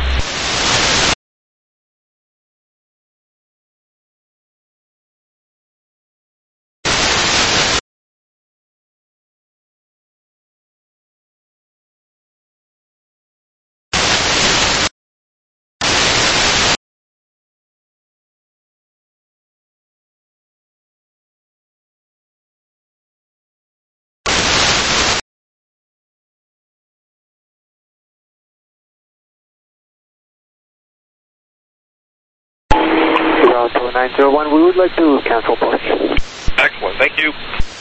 Ground 2901, we would like to cancel approach. Excellent, thank you.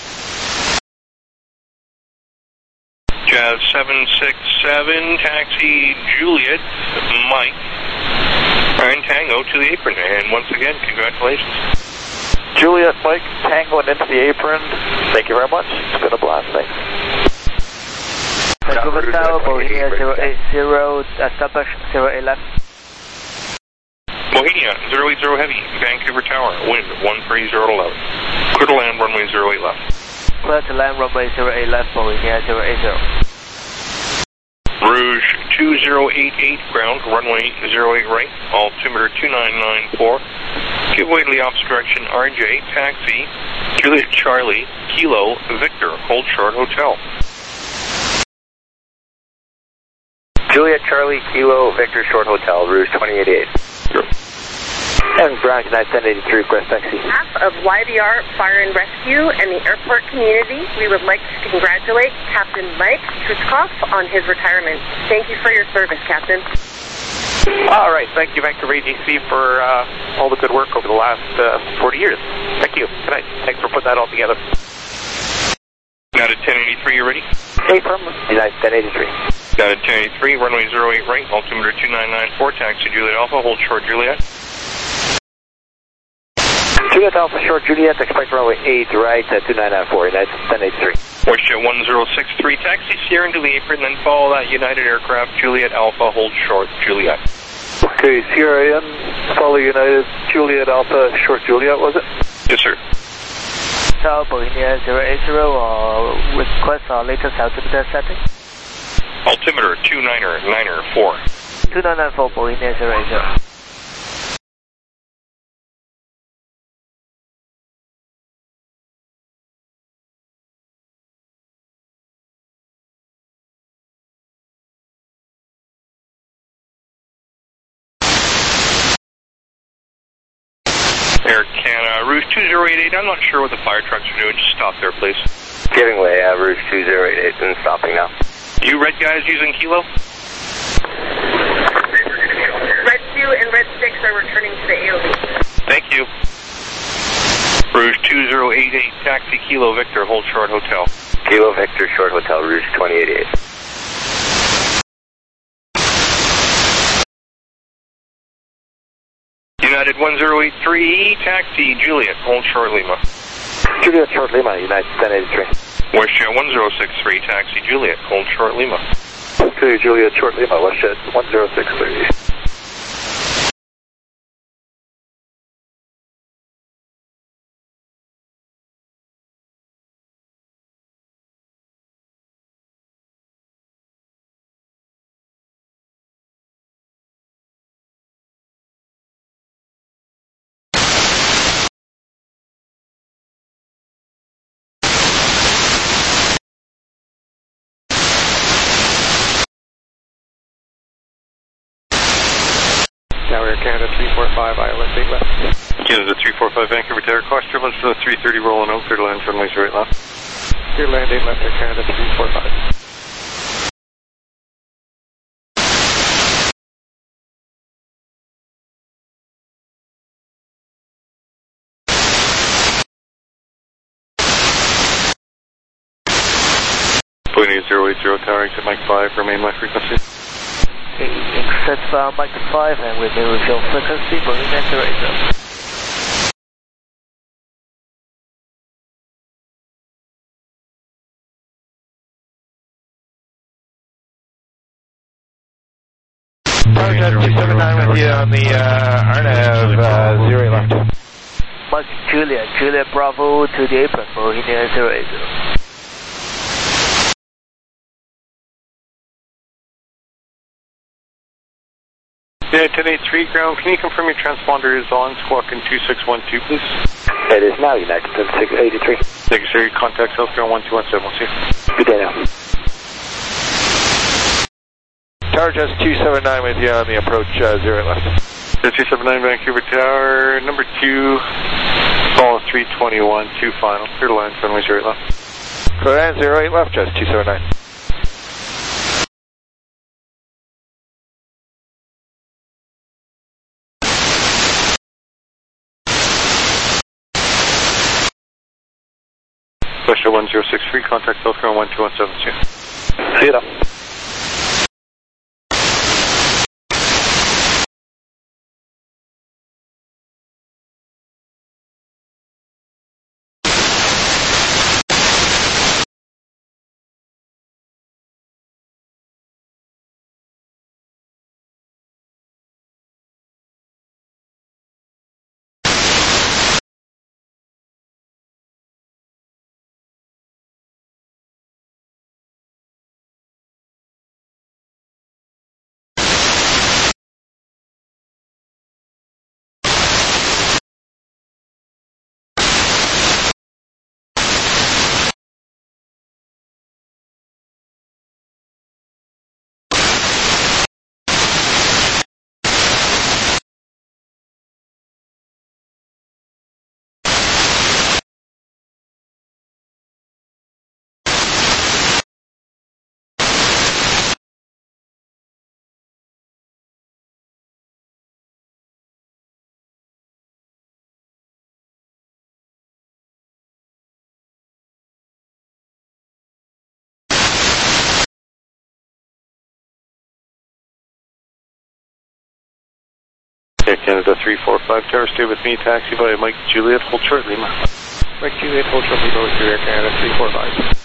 Jazz 767, taxi Juliet, Mike, and Tango to the apron. And once again, congratulations. Juliet, Mike, Tango and into the apron. Thank you very much. It's been a blast, thanks. Vancouver Tower, Bohemia 080, establish 08 left. Bohemia 080 heavy, Vancouver Tower, wind 130 at 11. Clear to land, runway 08 left. Clear to land, runway 08 left, Bohemia 080. Rouge 2088, ground, runway 08 right, altimeter 2994. Give way to the ops direction, RJ, taxi, Juliet Charlie, Kilo, Victor, hold short hotel. Juliet Charlie, Kilo, Victor, short hotel, Rouge 2088. Sure. And Brown, United 1083, request taxi. On behalf of YVR Fire and Rescue and the airport community, we would like to congratulate Captain Mike Trutzkoff on his retirement. Thank you for your service, Captain. All right, thank you, Vancouver ATC, for all the good work over the last 40 years. Thank you. Good night. Thanks for putting that all together. United 1083, you ready? Affirm, United 1083. United 1083, runway 08 right, altimeter 2994, taxi Juliet Alpha, hold short Juliet. Juliet Alpha, short Juliet, expect runway 8 right at 2994, United 1083. WestJet 1063, taxi Sierra into the apron, then follow that United aircraft, Juliet Alpha, hold short Juliet. Okay, Sierra in, follow United, Juliet Alpha, short Juliet, was it? Yes, sir. Hotel, Bohemia 080, request our latest altimeter setting. Altimeter 2994. 2994, Bohemia 080. Air Canada, Rouge 2088, I'm not sure what the fire trucks are doing, just stop there please. Giving way, Rouge 2088 and stopping now. You red guys using Kilo? Red 2 and Red 6 are returning to the AOV. Thank you. Rouge 2088, taxi Kilo Victor, hold short hotel. Kilo Victor, short hotel, Rouge 2088. United 1083, taxi Juliet, hold short Lima. Juliet, short Lima, United 1083. WestJet 1063, taxi Juliet, hold short Lima. Juliet, short Lima, WestJet 1063. Tower Canada 345, ILS 8 left. Canada 345, Vancouver Tower, cross turbulence to the 330 rolling out, clear to land, runways right left. Clear land 8 left, Air Canada 345. Boeing 080 Tower, exit Mike 5, remain my frequency. Okay, exit Mike 5 and remain with your frequency, Bohemia 080. Jet 279 with you on the Arnav 0 left. Mike Juliet Bravo to the apron, Bohemia 080. Yeah, 1083 ground, can you confirm your transponder is on, squawking 2612 please? It is now, United 1083. Thank you sir, contact Southground 1217, we'll see you. Good day now. Tower Jet 279 with you on the approach 0 left. Jet 279 Vancouver Tower, number 2, fall 321, 2 final, clear to land, runway 0 left. Clear land 08 left, Jet 279. Special 1063, contact Southground 12172. See you now. Air Canada 345 Tower, stay with me, taxi via Mike Juliet, hold short Lima. Mike Juliet, hold short Lima with Air Canada 345.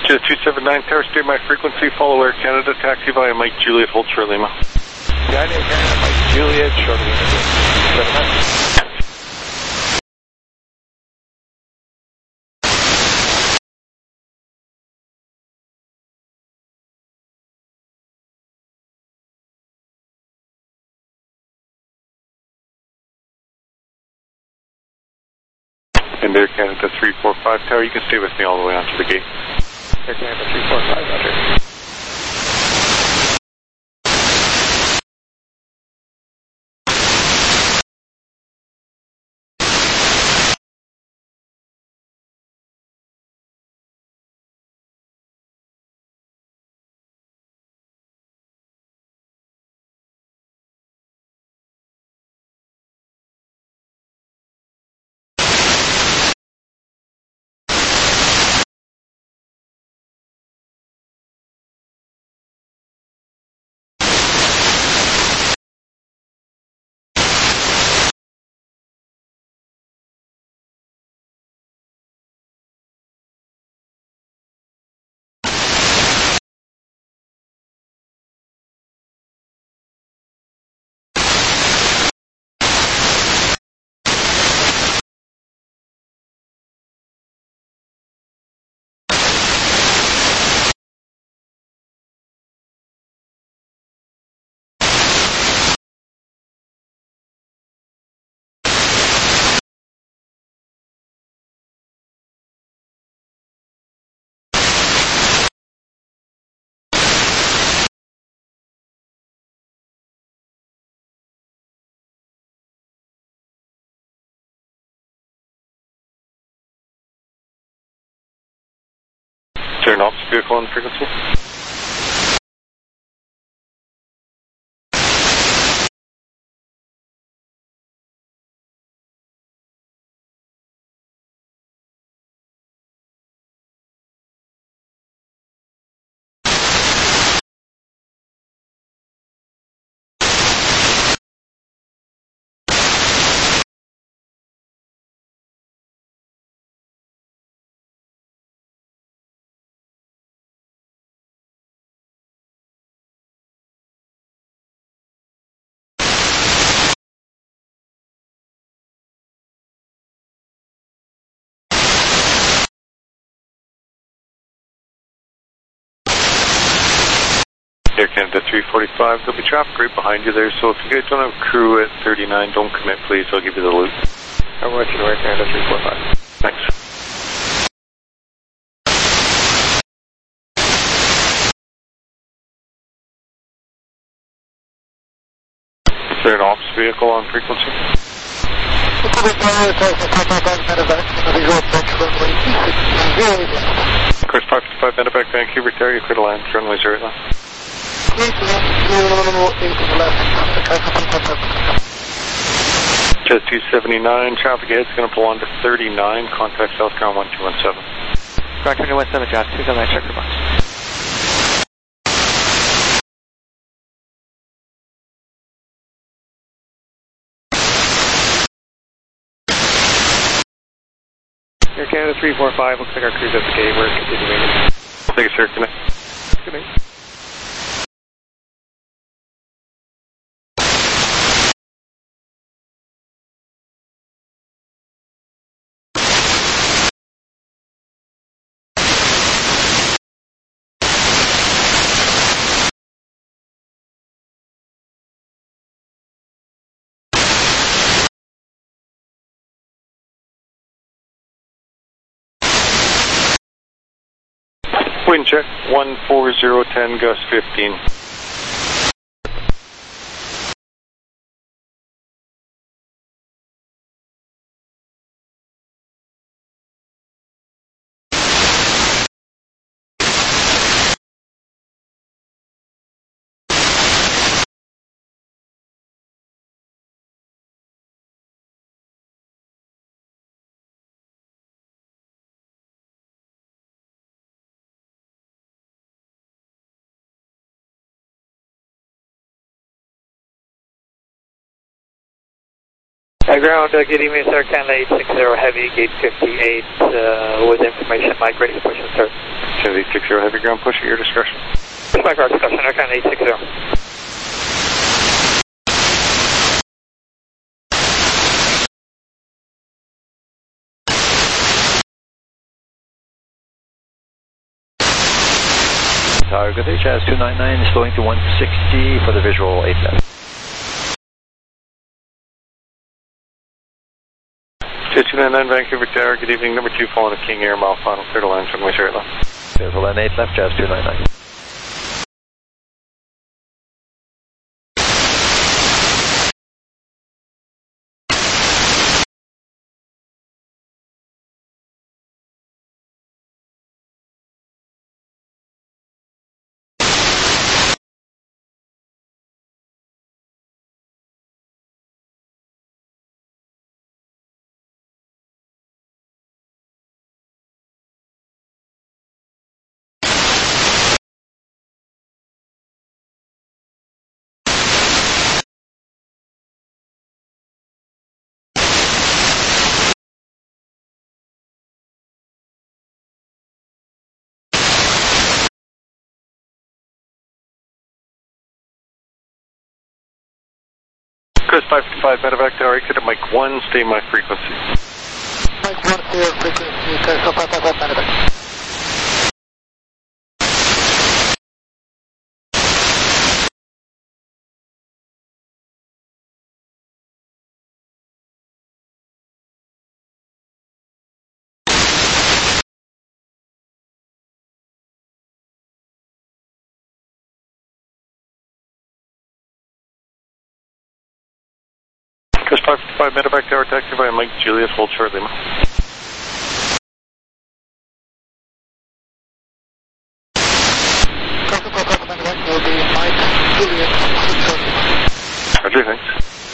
Jet 279, Tower, stay my frequency, follow Air Canada, taxi via Mike Juliet, hold Charlie Lima. Skyline Air Canada, Mike Juliet, short Lima 279. And Air Canada 345 Tower, you can stay with me all the way onto the gate. Air Canada 345, roger. Is there an ops vehicle on the frequency? Air Canada 345, there'll be traffic right behind you there, so if you guys don't have crew at 39, don't commit please, I'll give you the loop. I want you to Air Canada 345. Thanks. Is there an ops vehicle on frequency? Course 555 Medevac, Vancouver Tower, you clear to land, runway 0 left. Jet 279, traffic ahead is going to pull on to 39, contact Southbound 1217. Ground 217, Josh, 279, check your box. Air Canada 345, looks like our crew's at the gate, we're continuing. Thank you, sir, connect. Good night. Wind check 14010, gust 15. Ground, good evening, sir. Canada 860 Heavy, gate 58, with information, Mike, ready to push and start. 860, heavy ground push at your discretion. Mike, our discussion, Aircan 860. Tower, good day, Jazz 299, slowing to 160 for the visual 8 left. Jazz 299, Vancouver Tower, good evening, number 2, following a King Air, mile final, clear to land, runway 0 left. Visual and 8 left, Jazz 299. Chris 555, medevac tower, exit at Mike 1, stay my frequency. Mike 1, clear frequency, Castle 555, medevac. Chris 555, medevac tower, taxi by Mike Julius, hold short Lima. Castle 555, medevac will be Mike Julius, hold short Lima. Roger, thanks.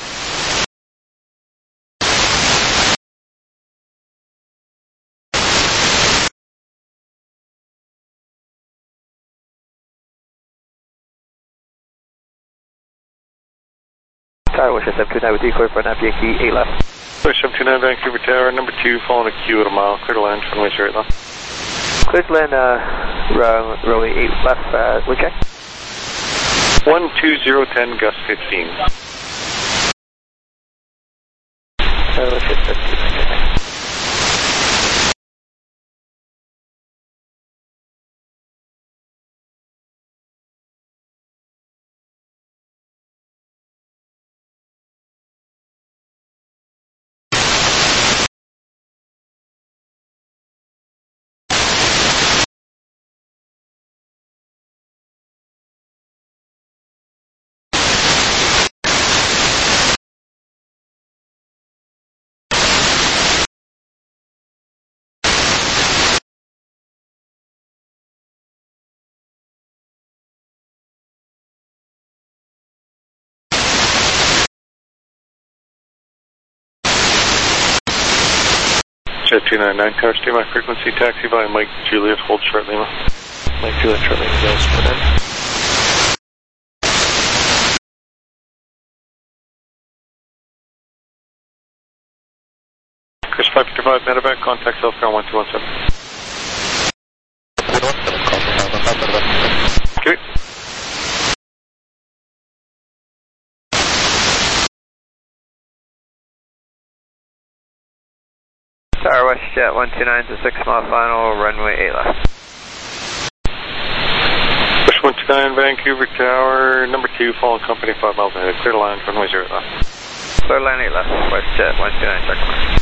Tower, wish I 729 with decoy for an Yankee 8 left. Wish 729, Vancouver Tower, number 2, following a Q at a mile, clear to land, runway 0 left. Clear to land, runway 8 left, we check. 12010, gust 15. Wish it 729. Jet 299, tower, stay my frequency, taxi by Mike Julius, hold short Lima. Mike Julius, short Lima, goes for them. Chris 555, medevac, contact South Ground 1217. Okay. Tower, West Jet 129 to 6 mile final, runway 8 left. West 129, Vancouver Tower, number 2, following company 5 miles ahead, clear to land, runway 0 left. Clear line 8 left, West Jet 129, check.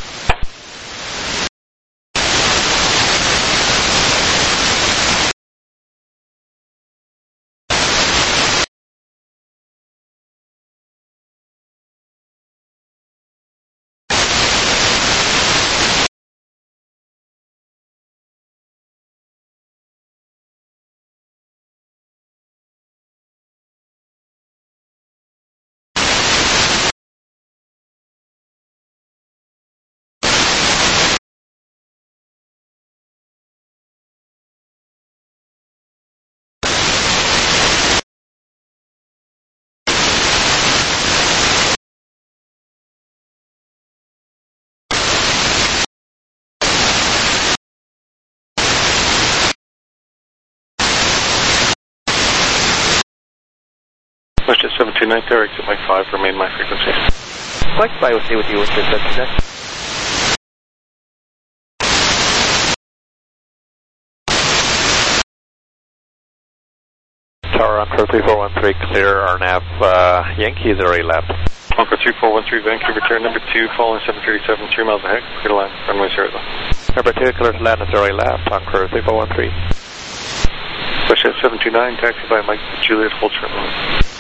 Question 729 there, exit Mike 5, remain my frequency. Mike 5 will stay with you with the 729. Tower Encore 3413, clear RNAV, Yankee 08 left. Encore 3413, Vancouver, turn number 2, following 737, 3 miles ahead, clear to land, runway 0 left. Number 2, clear to land at 08 left, Encore 3413. Question 729, taxi by Mike Juliet, hold short line.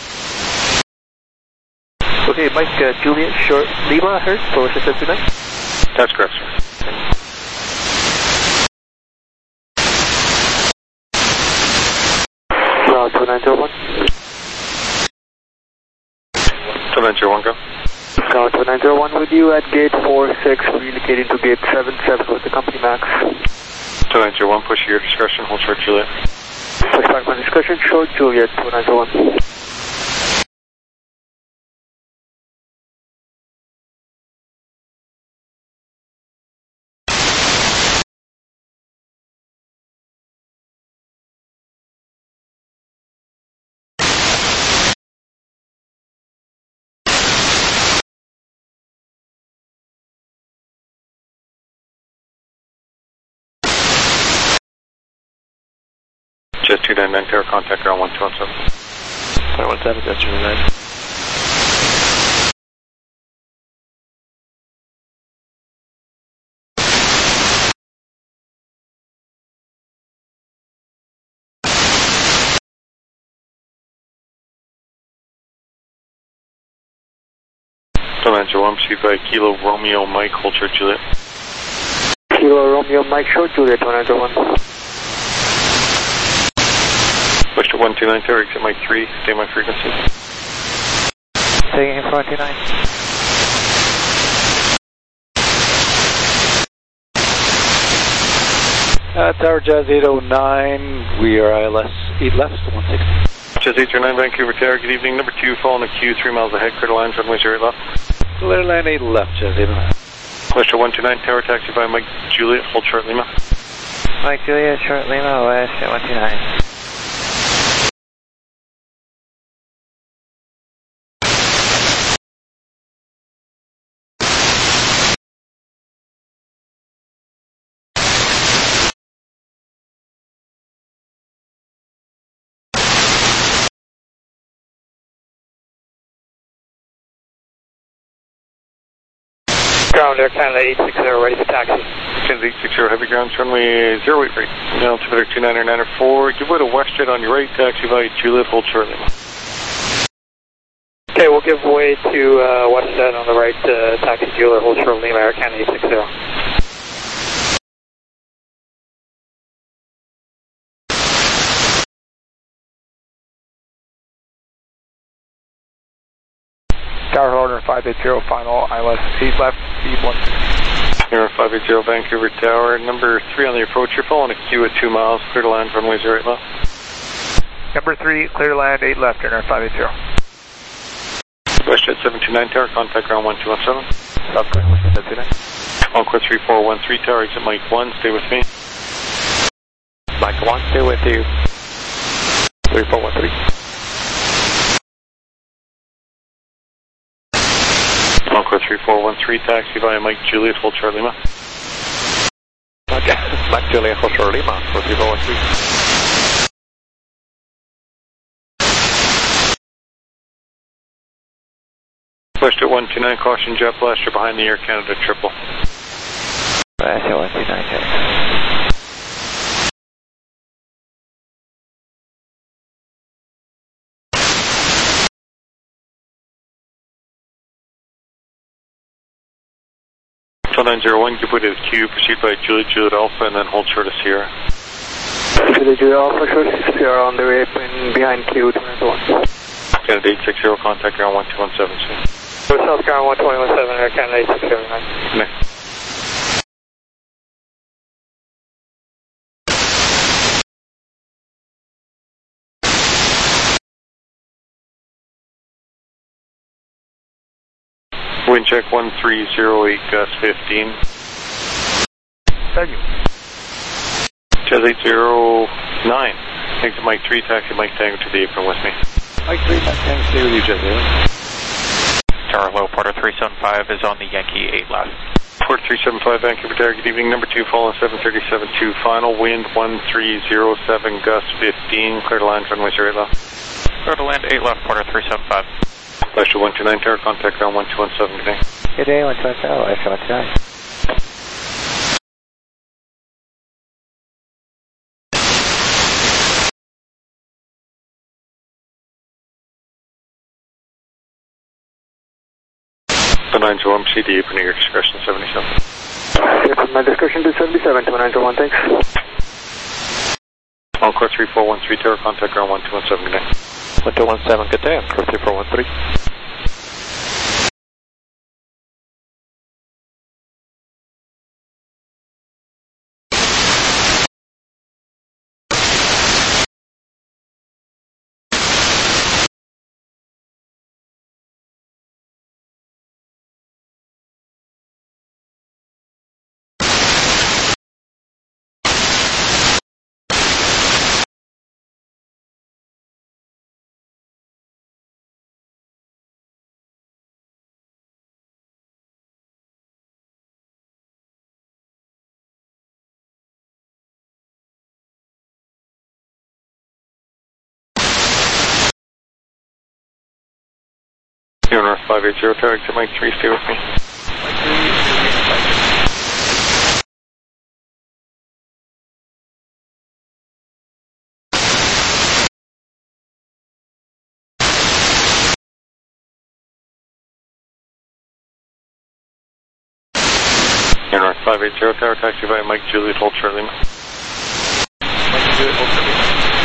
Okay, Mike Juliet, short Lima, Hertz, for 729. That's correct, sir. Ground 2901. 2901, go. Ground 2901 with you at gate 46, relocating to gate 77 with the company max. 2901, push your discretion, hold short Juliet. Push back my discretion, short Juliet 2901. Just 299 Tower, contact ground 1217. 117, just 299. Proceed by Kilo Romeo Mike, hold short Juliet. Kilo Romeo Mike, short Juliet 2901. Push to 129 Tower, exit Mike 3, stay my frequency. Taking 429. Tower Jazz 809, we are ILS 8 left, 160. Jazz 809 Vancouver Tower, good evening. Number 2, following the queue, 3 miles ahead, clear to land, runway 0 left. Clear land 8 left, Jazz 809. Push to 129 Tower, taxi by Mike Juliet, hold short Lima. Mike Juliet, short Lima, West 129. Ground Air Canada 860, ready for taxi. Canada 860, heavy ground, runway 08 right. Altimeter 29994, give way to WestJet on your right, taxi by Juliet, hold short Lima. Okay, we'll give way to WestJet on the right, taxi Juliet, hold short Lima, Air Canada 860. Tower order 580, final ILS 8 left, speed 160. Air 580 Vancouver Tower, number 3 on the approach, you're following a queue at 2 miles, clear to land, runway 08 left. Number 3, clear to land 8 left, Air 580. WestJet 729 Tower, contact ground 1217. South Korean, 729. Encore 3413 Tower, exit Mike 1, stay with me. Mike 1, stay with you. 3413. Encore 3413, taxi via Mike Juliet, hold short Lima. Okay, Mike Juliet, hold short Lima, 3413. Push to 129, caution jet blaster behind the Air Canada triple. West 129. Till 901, give way to the queue, proceed by Juliet, Juliet Alpha, and then hold short of Sierra. Juliet, Juliet Alpha, short Sierra on the way, behind queue 291. Canada 860, contact ground 1217, sir. South ground 1217, Air Canada 860. Next. Wind check 1308, gust 15. Thank you. Jazz 809, exit Mike 3, taxi Mike Tango to the apron with me. Mike 3, Mustang, stay with you, Jet Zero. Tower Low, Porter 375 is on the Yankee 8 left. Port 375, Vancouver Tower, good evening. Number 2, falling 737-2, final wind 1307, gust 15, clear to land, runway 08 left. Clear to land 8 left, Porter 375. Special 129 Tower, contact ground 1217, good day. Good day, 129, Special 129. The 901 CD, open to your discretion, 77. Yes, my discretion to 77, 2901, thanks. Encore 3413 Tower, contact ground 1217, good day. 1217, good day, Encore 3413. North 580 Tower, exit Mike 3, stay with me. Mike 3, North 580 Tower, taxi via Mike Juliet, hold shortly. Mike Juliet, hold shortly.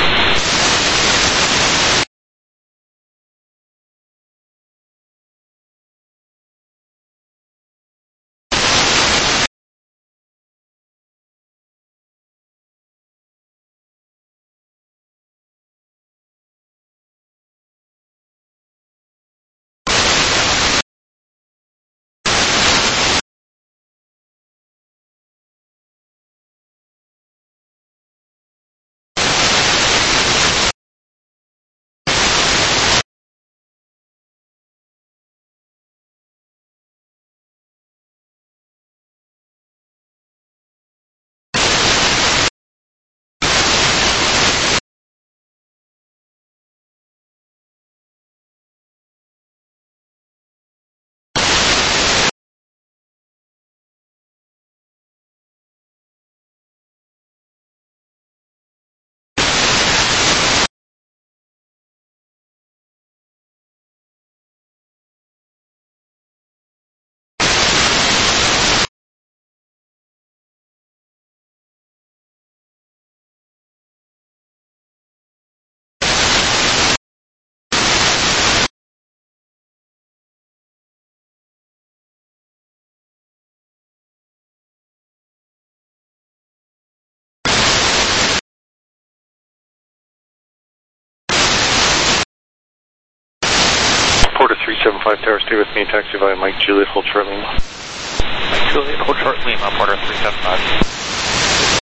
Porter 375 Tower, stay with me, taxi via Mike Juliet, hold short Lima. Mike Juliet, hold short Lima, Porter 375.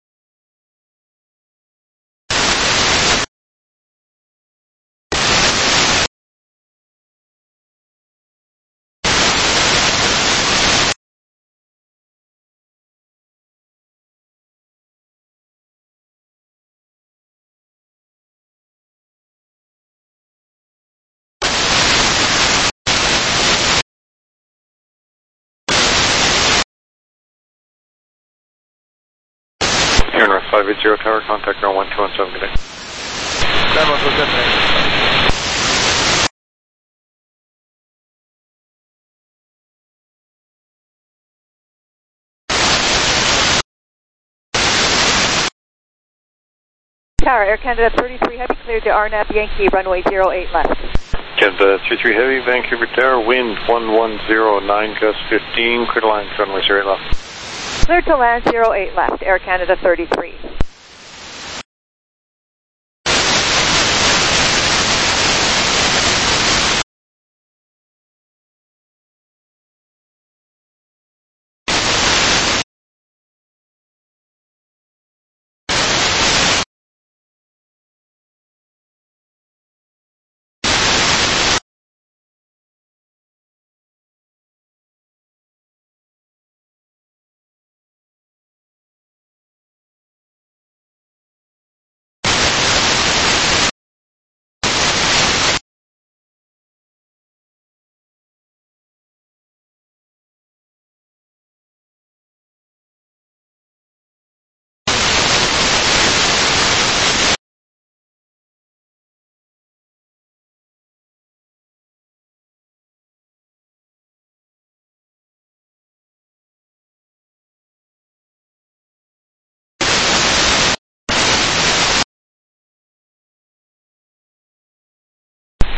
North 580 Tower, contact ground 1217, good day. Ground 1217. Tower, Air Canada 33 Heavy, cleared to RNAP Yankee, runway 08 left. Canada 33 Heavy, Vancouver Tower, wind 1109, gust 15, clear to land, runway 08 left. Cleared to land 08 left, Air Canada 33.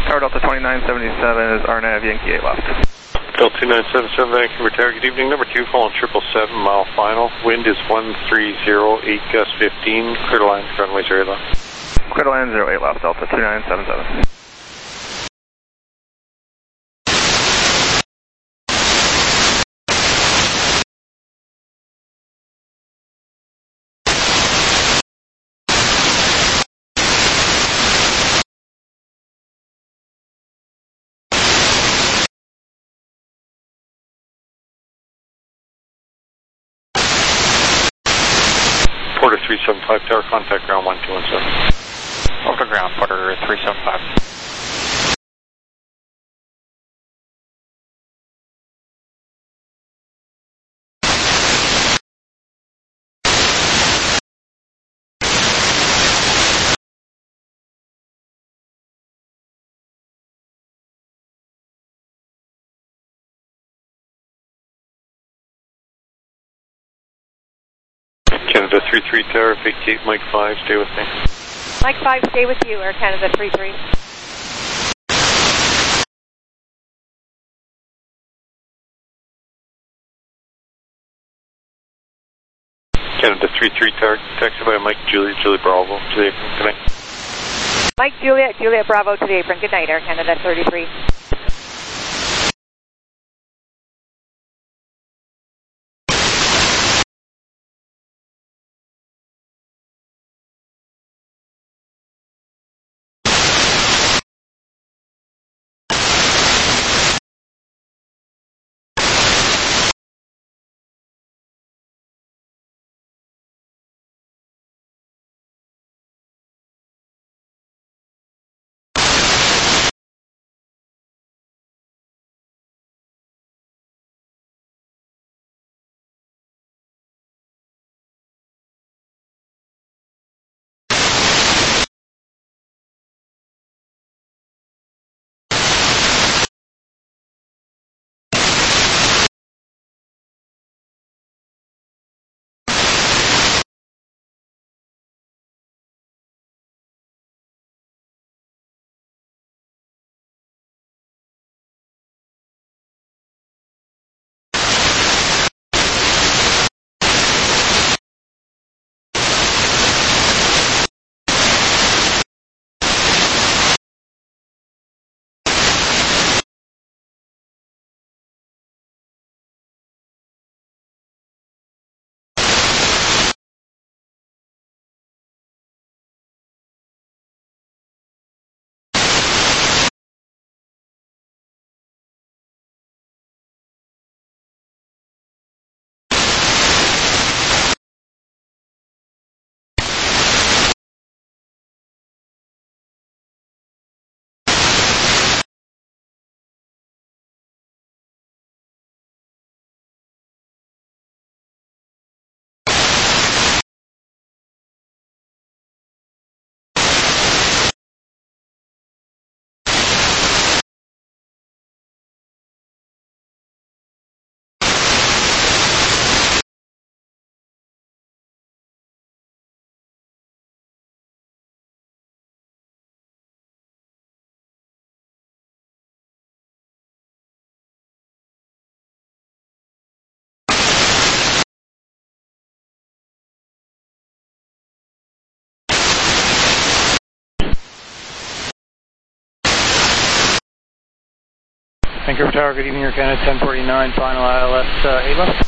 Tower Delta 2977 is RNAV Yankee 8 left. Delta 2977, Vancouver Tower, good evening. Number 2, following 777, mile final. Wind is 1308, gust 15. Clear to line, runway 0 left. Clear to line 08 left, Delta 2977. Porter 375 Tower, contact ground 1217. Over to ground, Porter 375. Canada 33 Tower, vacate Mike 5, stay with me. Mike 5, stay with you, Air Canada 33. Canada 33 Tower, taxi by Mike Juliet Bravo to the apron. Good night. Mike Juliet Bravo to the apron. Good night, Air Canada 33. Vancouver Tower, good evening, Air Canada 1049, final ILS 8 left.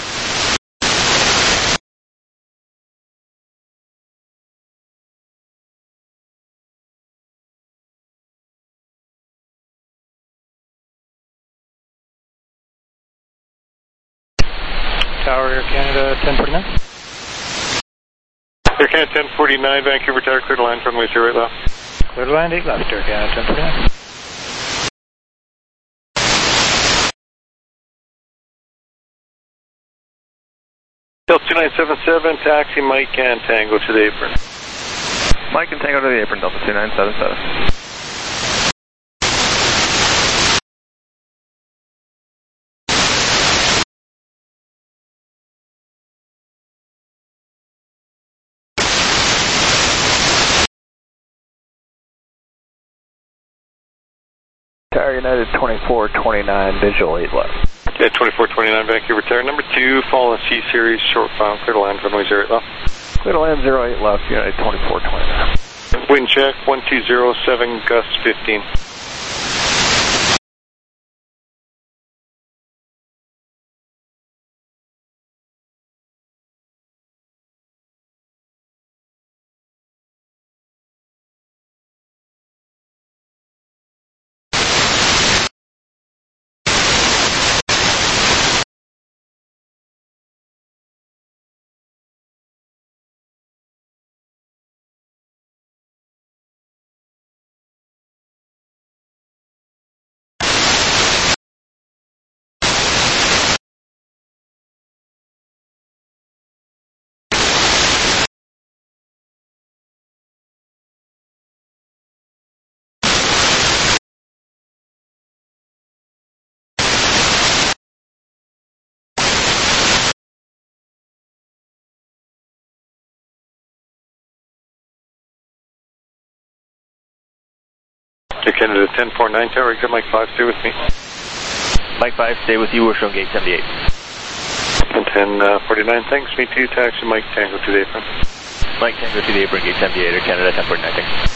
Tower, Air Canada 1049. Air Canada 1049, Vancouver Tower, clear to land, runway 0 left. Clear to land 8 left, Air Canada 1049. Delta 2977, taxi Mike and Tango to the apron. Mike and Tango to the apron, Delta 2977. Tower United 2429, visual 8 left. Yeah, 2429 Vancouver Tower. Number 2, fall in C series, short final, clear to land, runway 08 left. Clear to land 08 left, United 2429. Wind check, 1207, gust 15. Air Canada 1049 Tower, good Mike 5, stay with me. Mike 5, stay with you, we're showing gate 78. And 1049, thanks, me too, taxi Mike Tango to the apron. Mike Tango to the apron, gate 78, Air Canada 1049, thanks.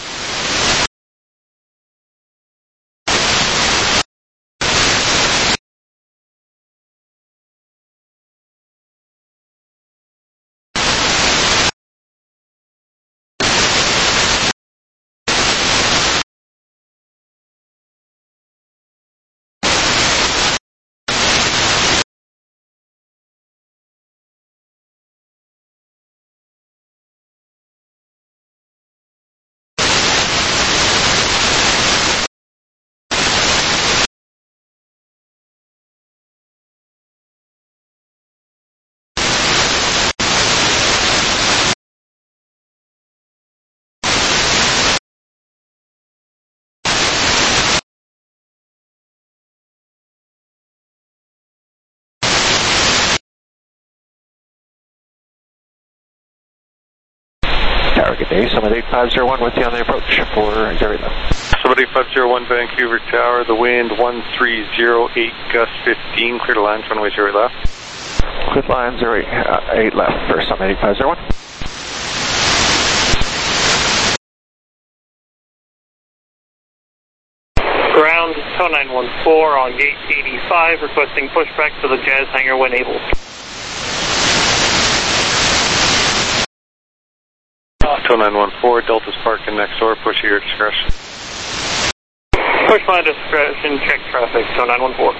Tower, good day. Summit 8501 with you on the approach for 08 left. Summit 8501 Vancouver Tower, the wind 1308, gust 15, clear to land, runway 08 left. Clear to line 08 left for Summit 8501. Ground, tow 914 on gate 85, requesting pushback to the Jazz hangar when able. Tow 914, Delta's parking next door, push at your discretion. Push my discretion, check traffic, tow 914.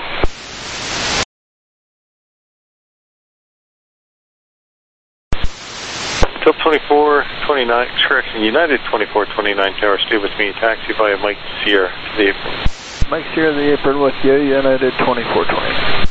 Till 2429, correction, United 2429 Tower, stay with me, taxi via Mike Sierra to the apron. Mike Sierra to the apron with you, United 2429.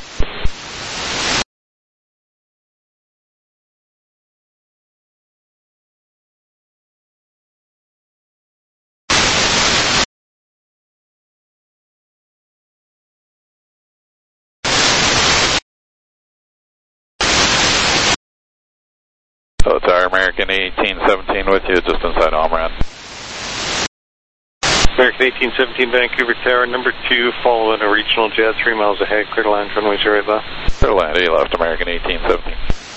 So Tower American 1817 with you, just inside Omran. American 1817 Vancouver Tower, number 2, following a regional jet 3 miles ahead, clear to land, runway 08 left. Clear to land 8 left, American 1817.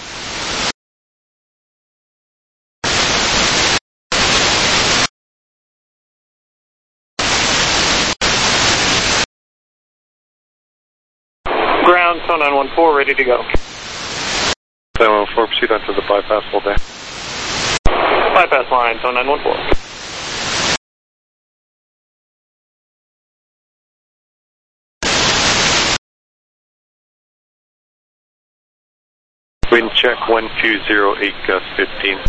Ground, tow 914, ready to go. 914, proceed onto the bypass all day. Bypass line, tow 914. Wind check 1208, gust 15.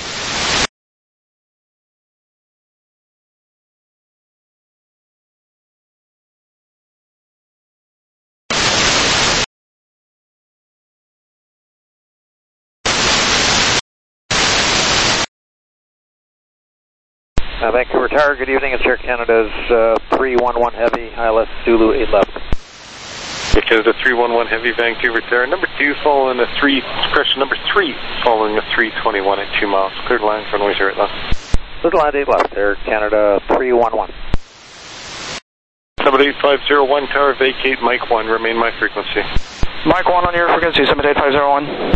Vancouver Tower, good evening. It's Air Canada's 311 Heavy, ILS Zulu 8 left. Air Canada 311 Heavy, Vancouver Tower. Number 2, following a 3, correction, number 3, following a 321 at 2 miles. Cleared line, runway 08 left. Cleared line 8 left, Air Canada 311. Summit 8501 tower, vacate Mike 1, remain my frequency. Mike 1 on your frequency, Summit 8501.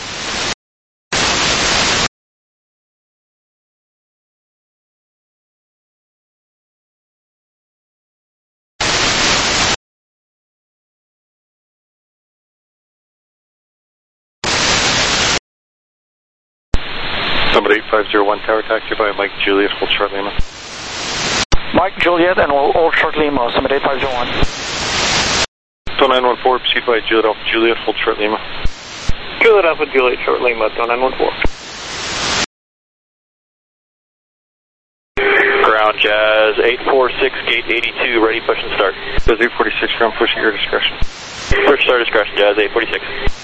Summit 8501 tower, taxi by Mike Juliet, hold short Lima. Mike Juliet and hold short Lima, Summit 8501. 914, proceed by Juliet Alpha Juliet, hold short Lima. Juliet Alpha Juliet, short Lima, 914. Ground Jazz 846, gate 82, ready, push and start. Jazz 846, ground push at your discretion. Push start discretion, Jazz 846.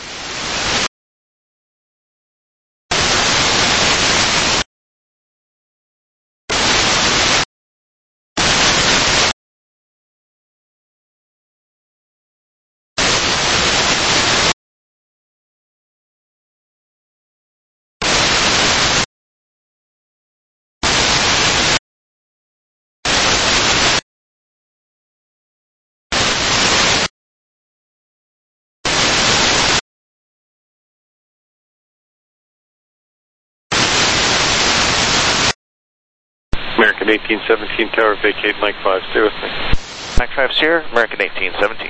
American 1817 tower, vacate Mike 5, stay with me. Mike 5 Sierra, American 1817.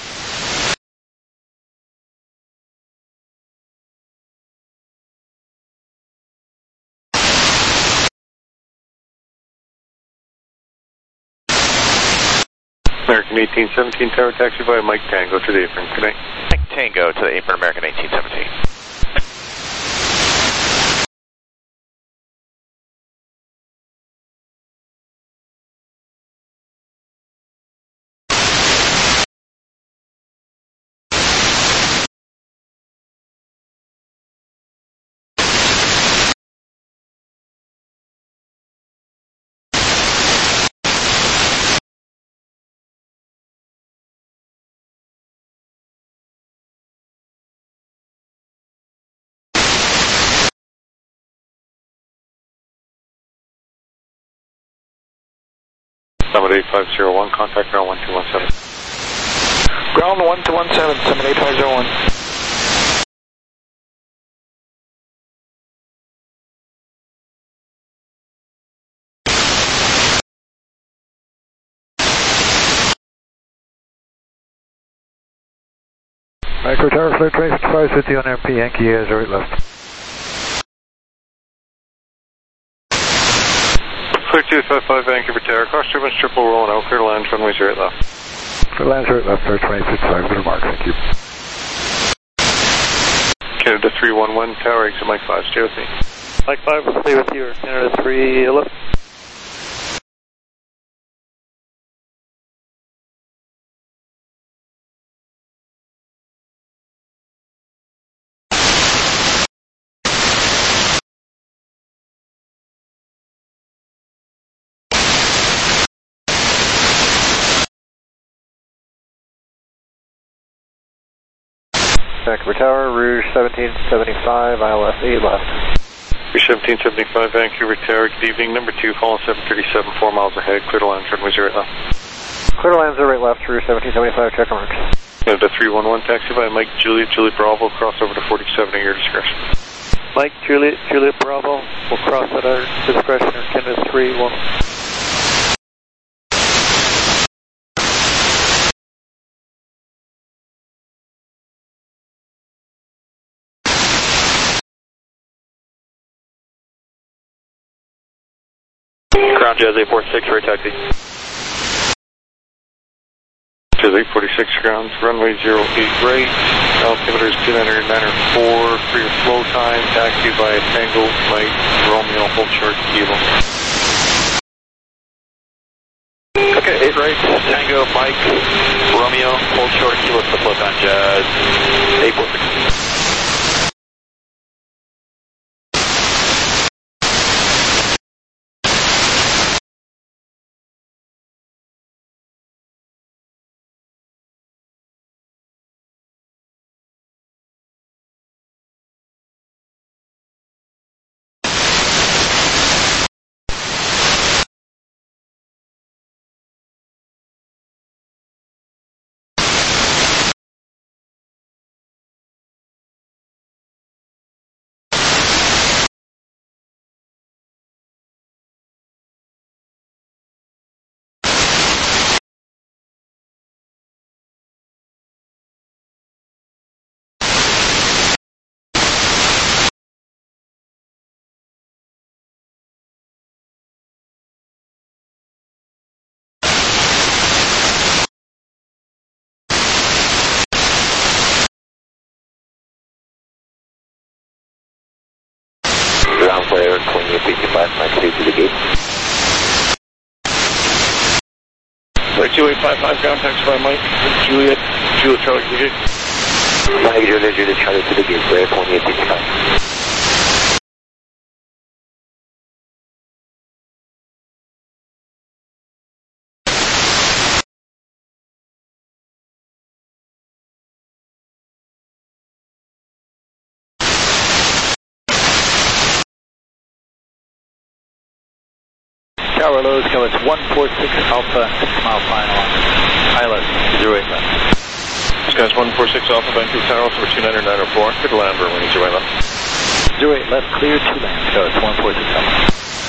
American 1817 tower, taxi by Mike Tango to the apron. Good night. Mike Tango to the apron, American 1817. Summit 8501, contact ground 1217. Ground 1217, Summit 8501. Micro Tower, Flight 2055, 50 on MP, Yankee, right left. Flight 255, Vancouver Tower, cross turbines, triple rolling out, clear to land, runway 0 left. Clear land, right left, Flight 2055, good mark, thank you. Canada 311 tower, exit Mike 5, stay with me. Mike 5 will stay with you, Canada 311. Vancouver Tower, Rouge 1775, ILS 8 left. Rouge 1775, Vancouver Tower, good evening, number 2, falling 737, 4 miles ahead, clear to land, runway 0 left. Clear to land 0 right left, Rouge 1775, check marks. Canada 311, taxi by Mike Juliet, Juliet Bravo, cross over to 47 at your discretion. Mike Juliet, Juliet Bravo, will cross at our discretion, Canada 311. Ground Jazz 846, right taxi. Jazz 846 ground, runway 08 right, altimeter is 2994, free of slow time, taxi by Tango, Mike, Romeo, hold short, Kilo. Okay, 8 right, Tango, Mike, Romeo, hold short, Kilo, the flow time, Jazz 846. repeating last 93 to the gate. Like 2855 ground taxi by Mike, Juliet Charlie to the gate. Mike, Juliet Charlie to the gate, Air 2855. Tower lows, go, it's 146 Alpha, 6 mile final on pilot, 08 left. This guy's 146 Alpha, Vancouver Tower, also 29904, good to land, runway 08 left. 08 left, clear to land, go, it's 146 Alpha.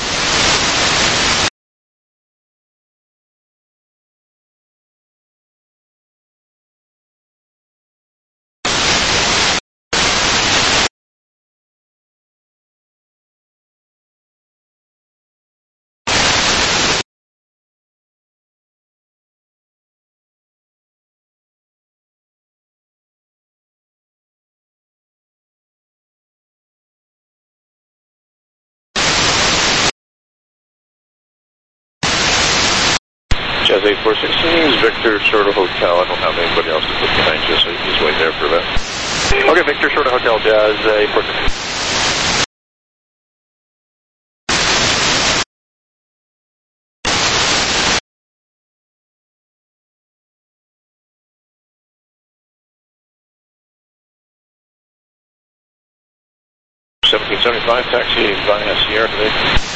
Jazz 8416, Victor, short of hotel. I don't have anybody else to put behind you, so he's waiting there for that. Okay, Victor, short of hotel, Jazz 8416. $17.75 taxi via Sierra today.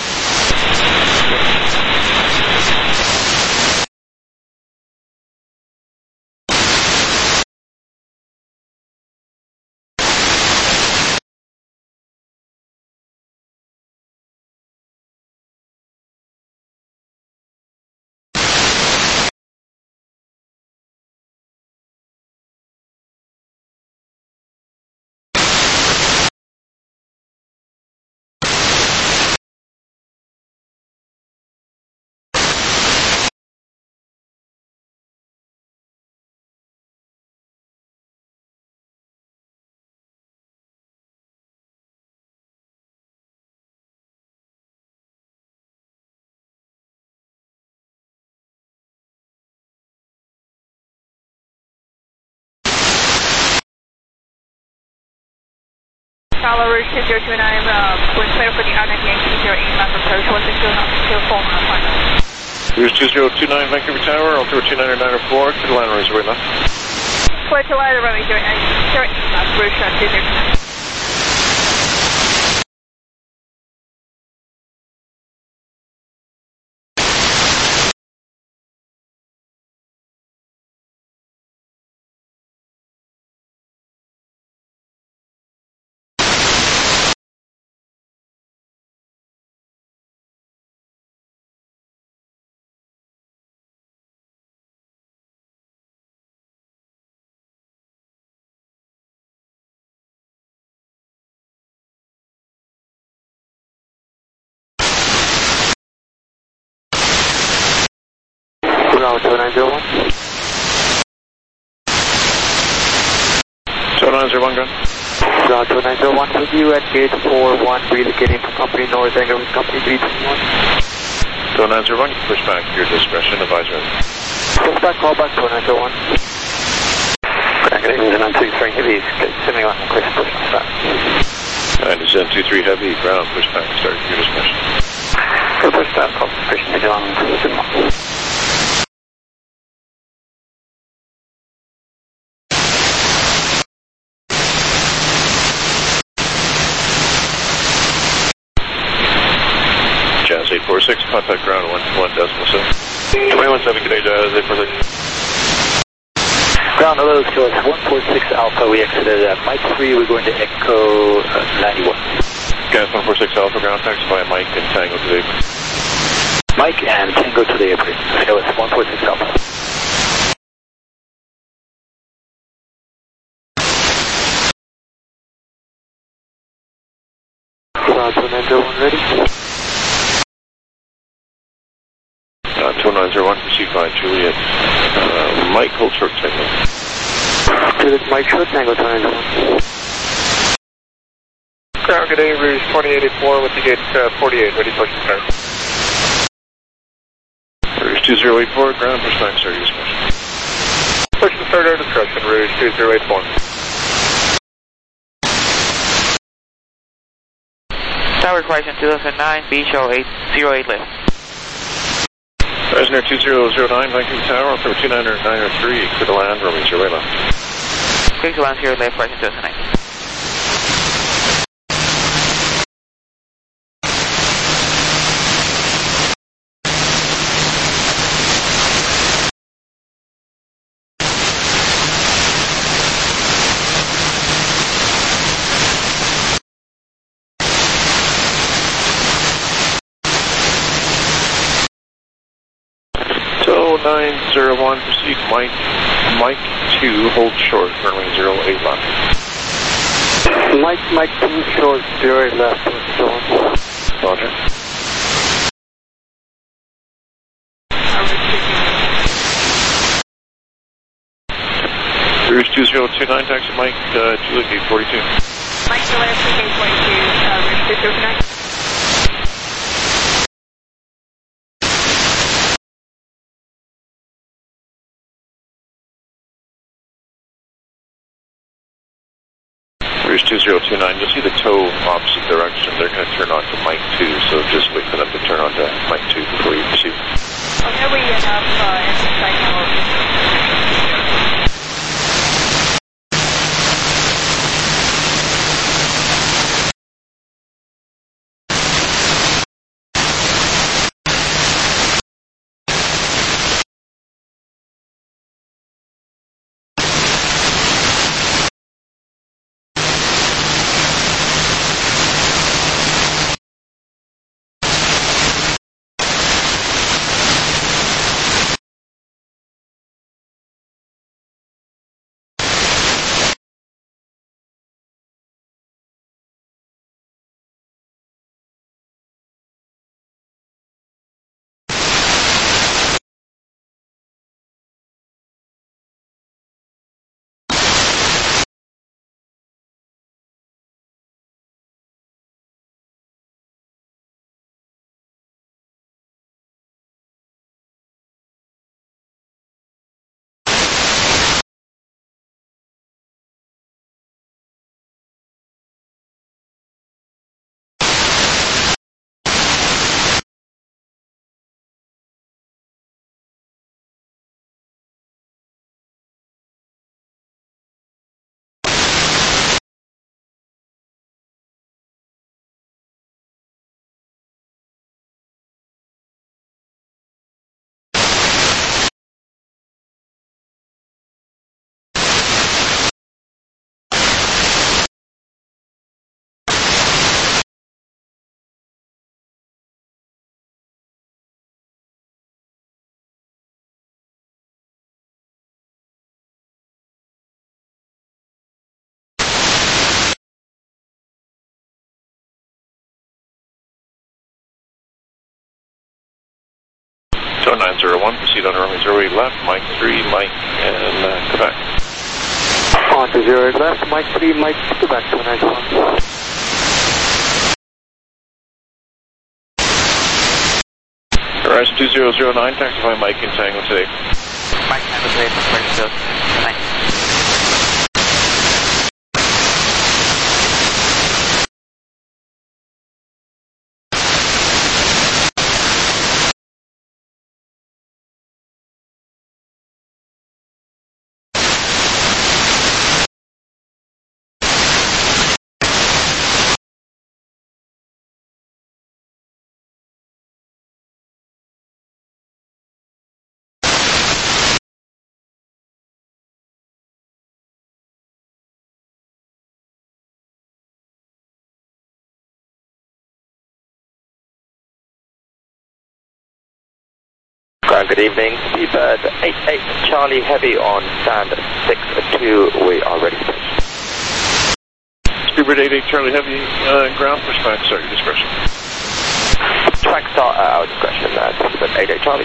Tower Rouge 2029, we're clear for the R90 Yankee 08 left approach, 160 mile final. Rouge 2029 Vancouver Tower, Altimeter 29904, to the land runway 08 left. Clear to land runway 08 left, Rouge 2029. Ground 2901. 2901, gun. Ground 2901 with you at gate 41, relocating from company north angle with company 321. 2901, push back to your discretion, advisor. Push back, call back 2901. Good evening, 923 heavy, sending on quick push back. 923 heavy, ground, push back, start your discretion. Good push back, call discretion, heading on to Jazz 846, contact ground 1.7. 21.7, good day, Jazz 846. Ground hello, so it's 146 Alpha, we exited at Mike 3, we're going to Echo 91. Gas 146 Alpha, ground taxi via Mike and Tango to the apron. Mike and Tango to the apron, so it's 146 Alpha. Ground 2901 ready. 2901, proceed by Juliet. Mike, hold short Tango. Juliet, Mike, short Tango 2901. Ground, good day, Rouge 2884 with the gate 48, ready to push the start. Rouge 2084, ground, push 9, start your discretion. Push the start our discretion, Rouge 2084. Tower Horizon 2009, B show 808 lift. Horizon 2009, Vancouver Tower, October 2993, clear to land, Romeo 08 left. Clear to land 0 left, Horizon 2009. So 901, proceed Mike 2, hold short, runway 08 left. Mike 2, short, 08 left, Roger. Rouge 2029, taxi Mike, Juliet gate 42. Mike Juliet, gate 42, Rouge 2029. Rouge 2029, you'll see the tow opposite direction. They're going to turn on to Mike 2, so just wait for them to turn on to Mike 2 before you proceed. Okay, we have engine cycle. So 901, proceed on runway 08 left, Mike 3, Mike, and Quebec. On to 08 left, Mike 3, Mike, Quebec, 291. Horizon 2009, taxify Mike in Tango today. Mike Tango today from Horizon 2009. Good evening, Seabird 88 Charlie Heavy on stand 6-2, we are ready to pitch. Seabird 88 Charlie Heavy, ground push back, start your discretion. Track start at our discretion, Seabird 88 Charlie.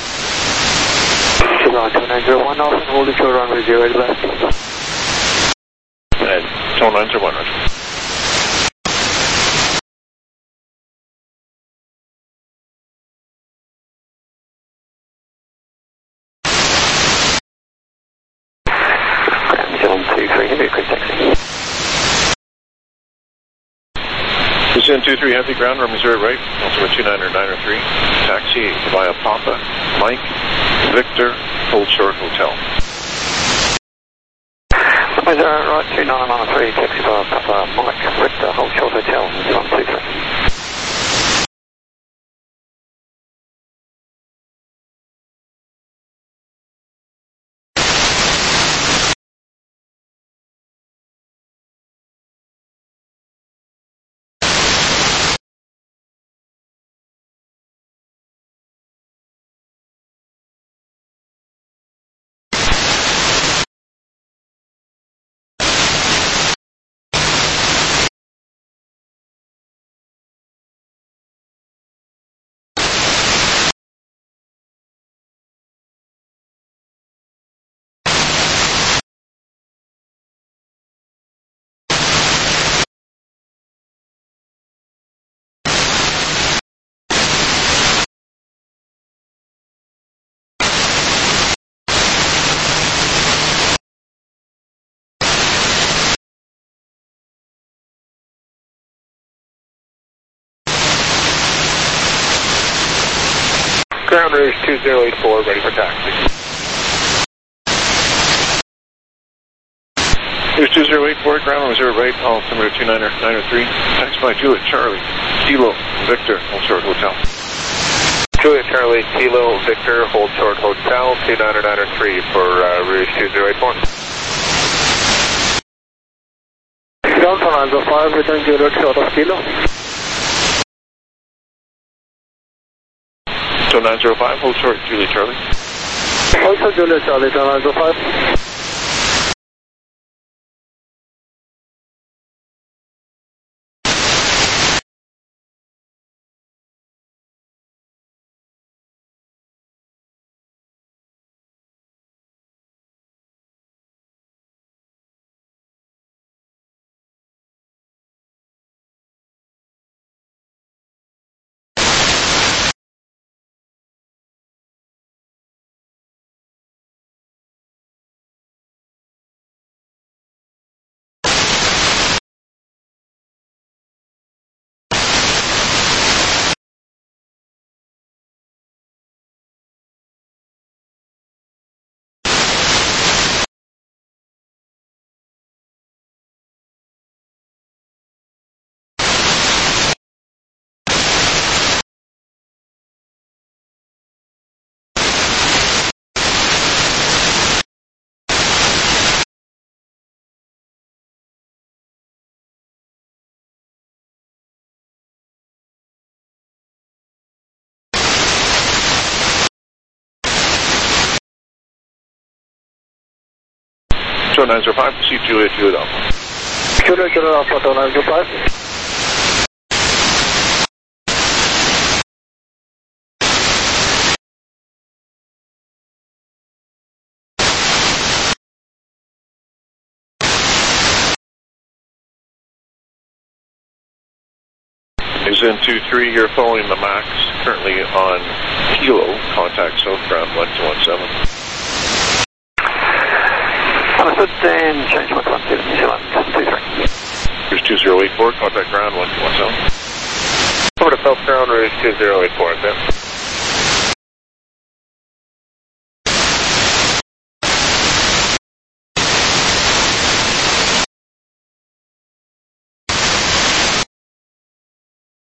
Tower 2901 off and hold the short runway 08 left. And Tower 901, roger. in 23 Heavy ground, runway 0 right, altimeter 29903. Taxi via Papa, Mike, Victor, Hold Short Hotel. Runway 0 right, 29903, taxi via Papa, Mike, Victor, Hold Short Hotel, 123. Ground Rouge 2084, ready for taxi. Here's 2084, ground runway 0 right, altimeter 29903. Taxi by Juliet Charlie, Kilo, Victor, Hold Short Hotel. Juliet Charlie, Kilo, Victor, Hold Short Hotel, 29903 for Rouge 2084. Ground Fernando 5, return Juliet short of Kilo. So 905, hold short, Juliet Charlie. Hold short, Juliet Charlie, 905. So 905, proceed Juliet Alpha. Juliet Alpha, 905. Is in 23, you're following the MAX, currently on Kilo, contact southbound 1217. Understood, and change my clock to New Zealand 23. Here's 2084, contact ground 1217. Over to South Ground Rouge 2084,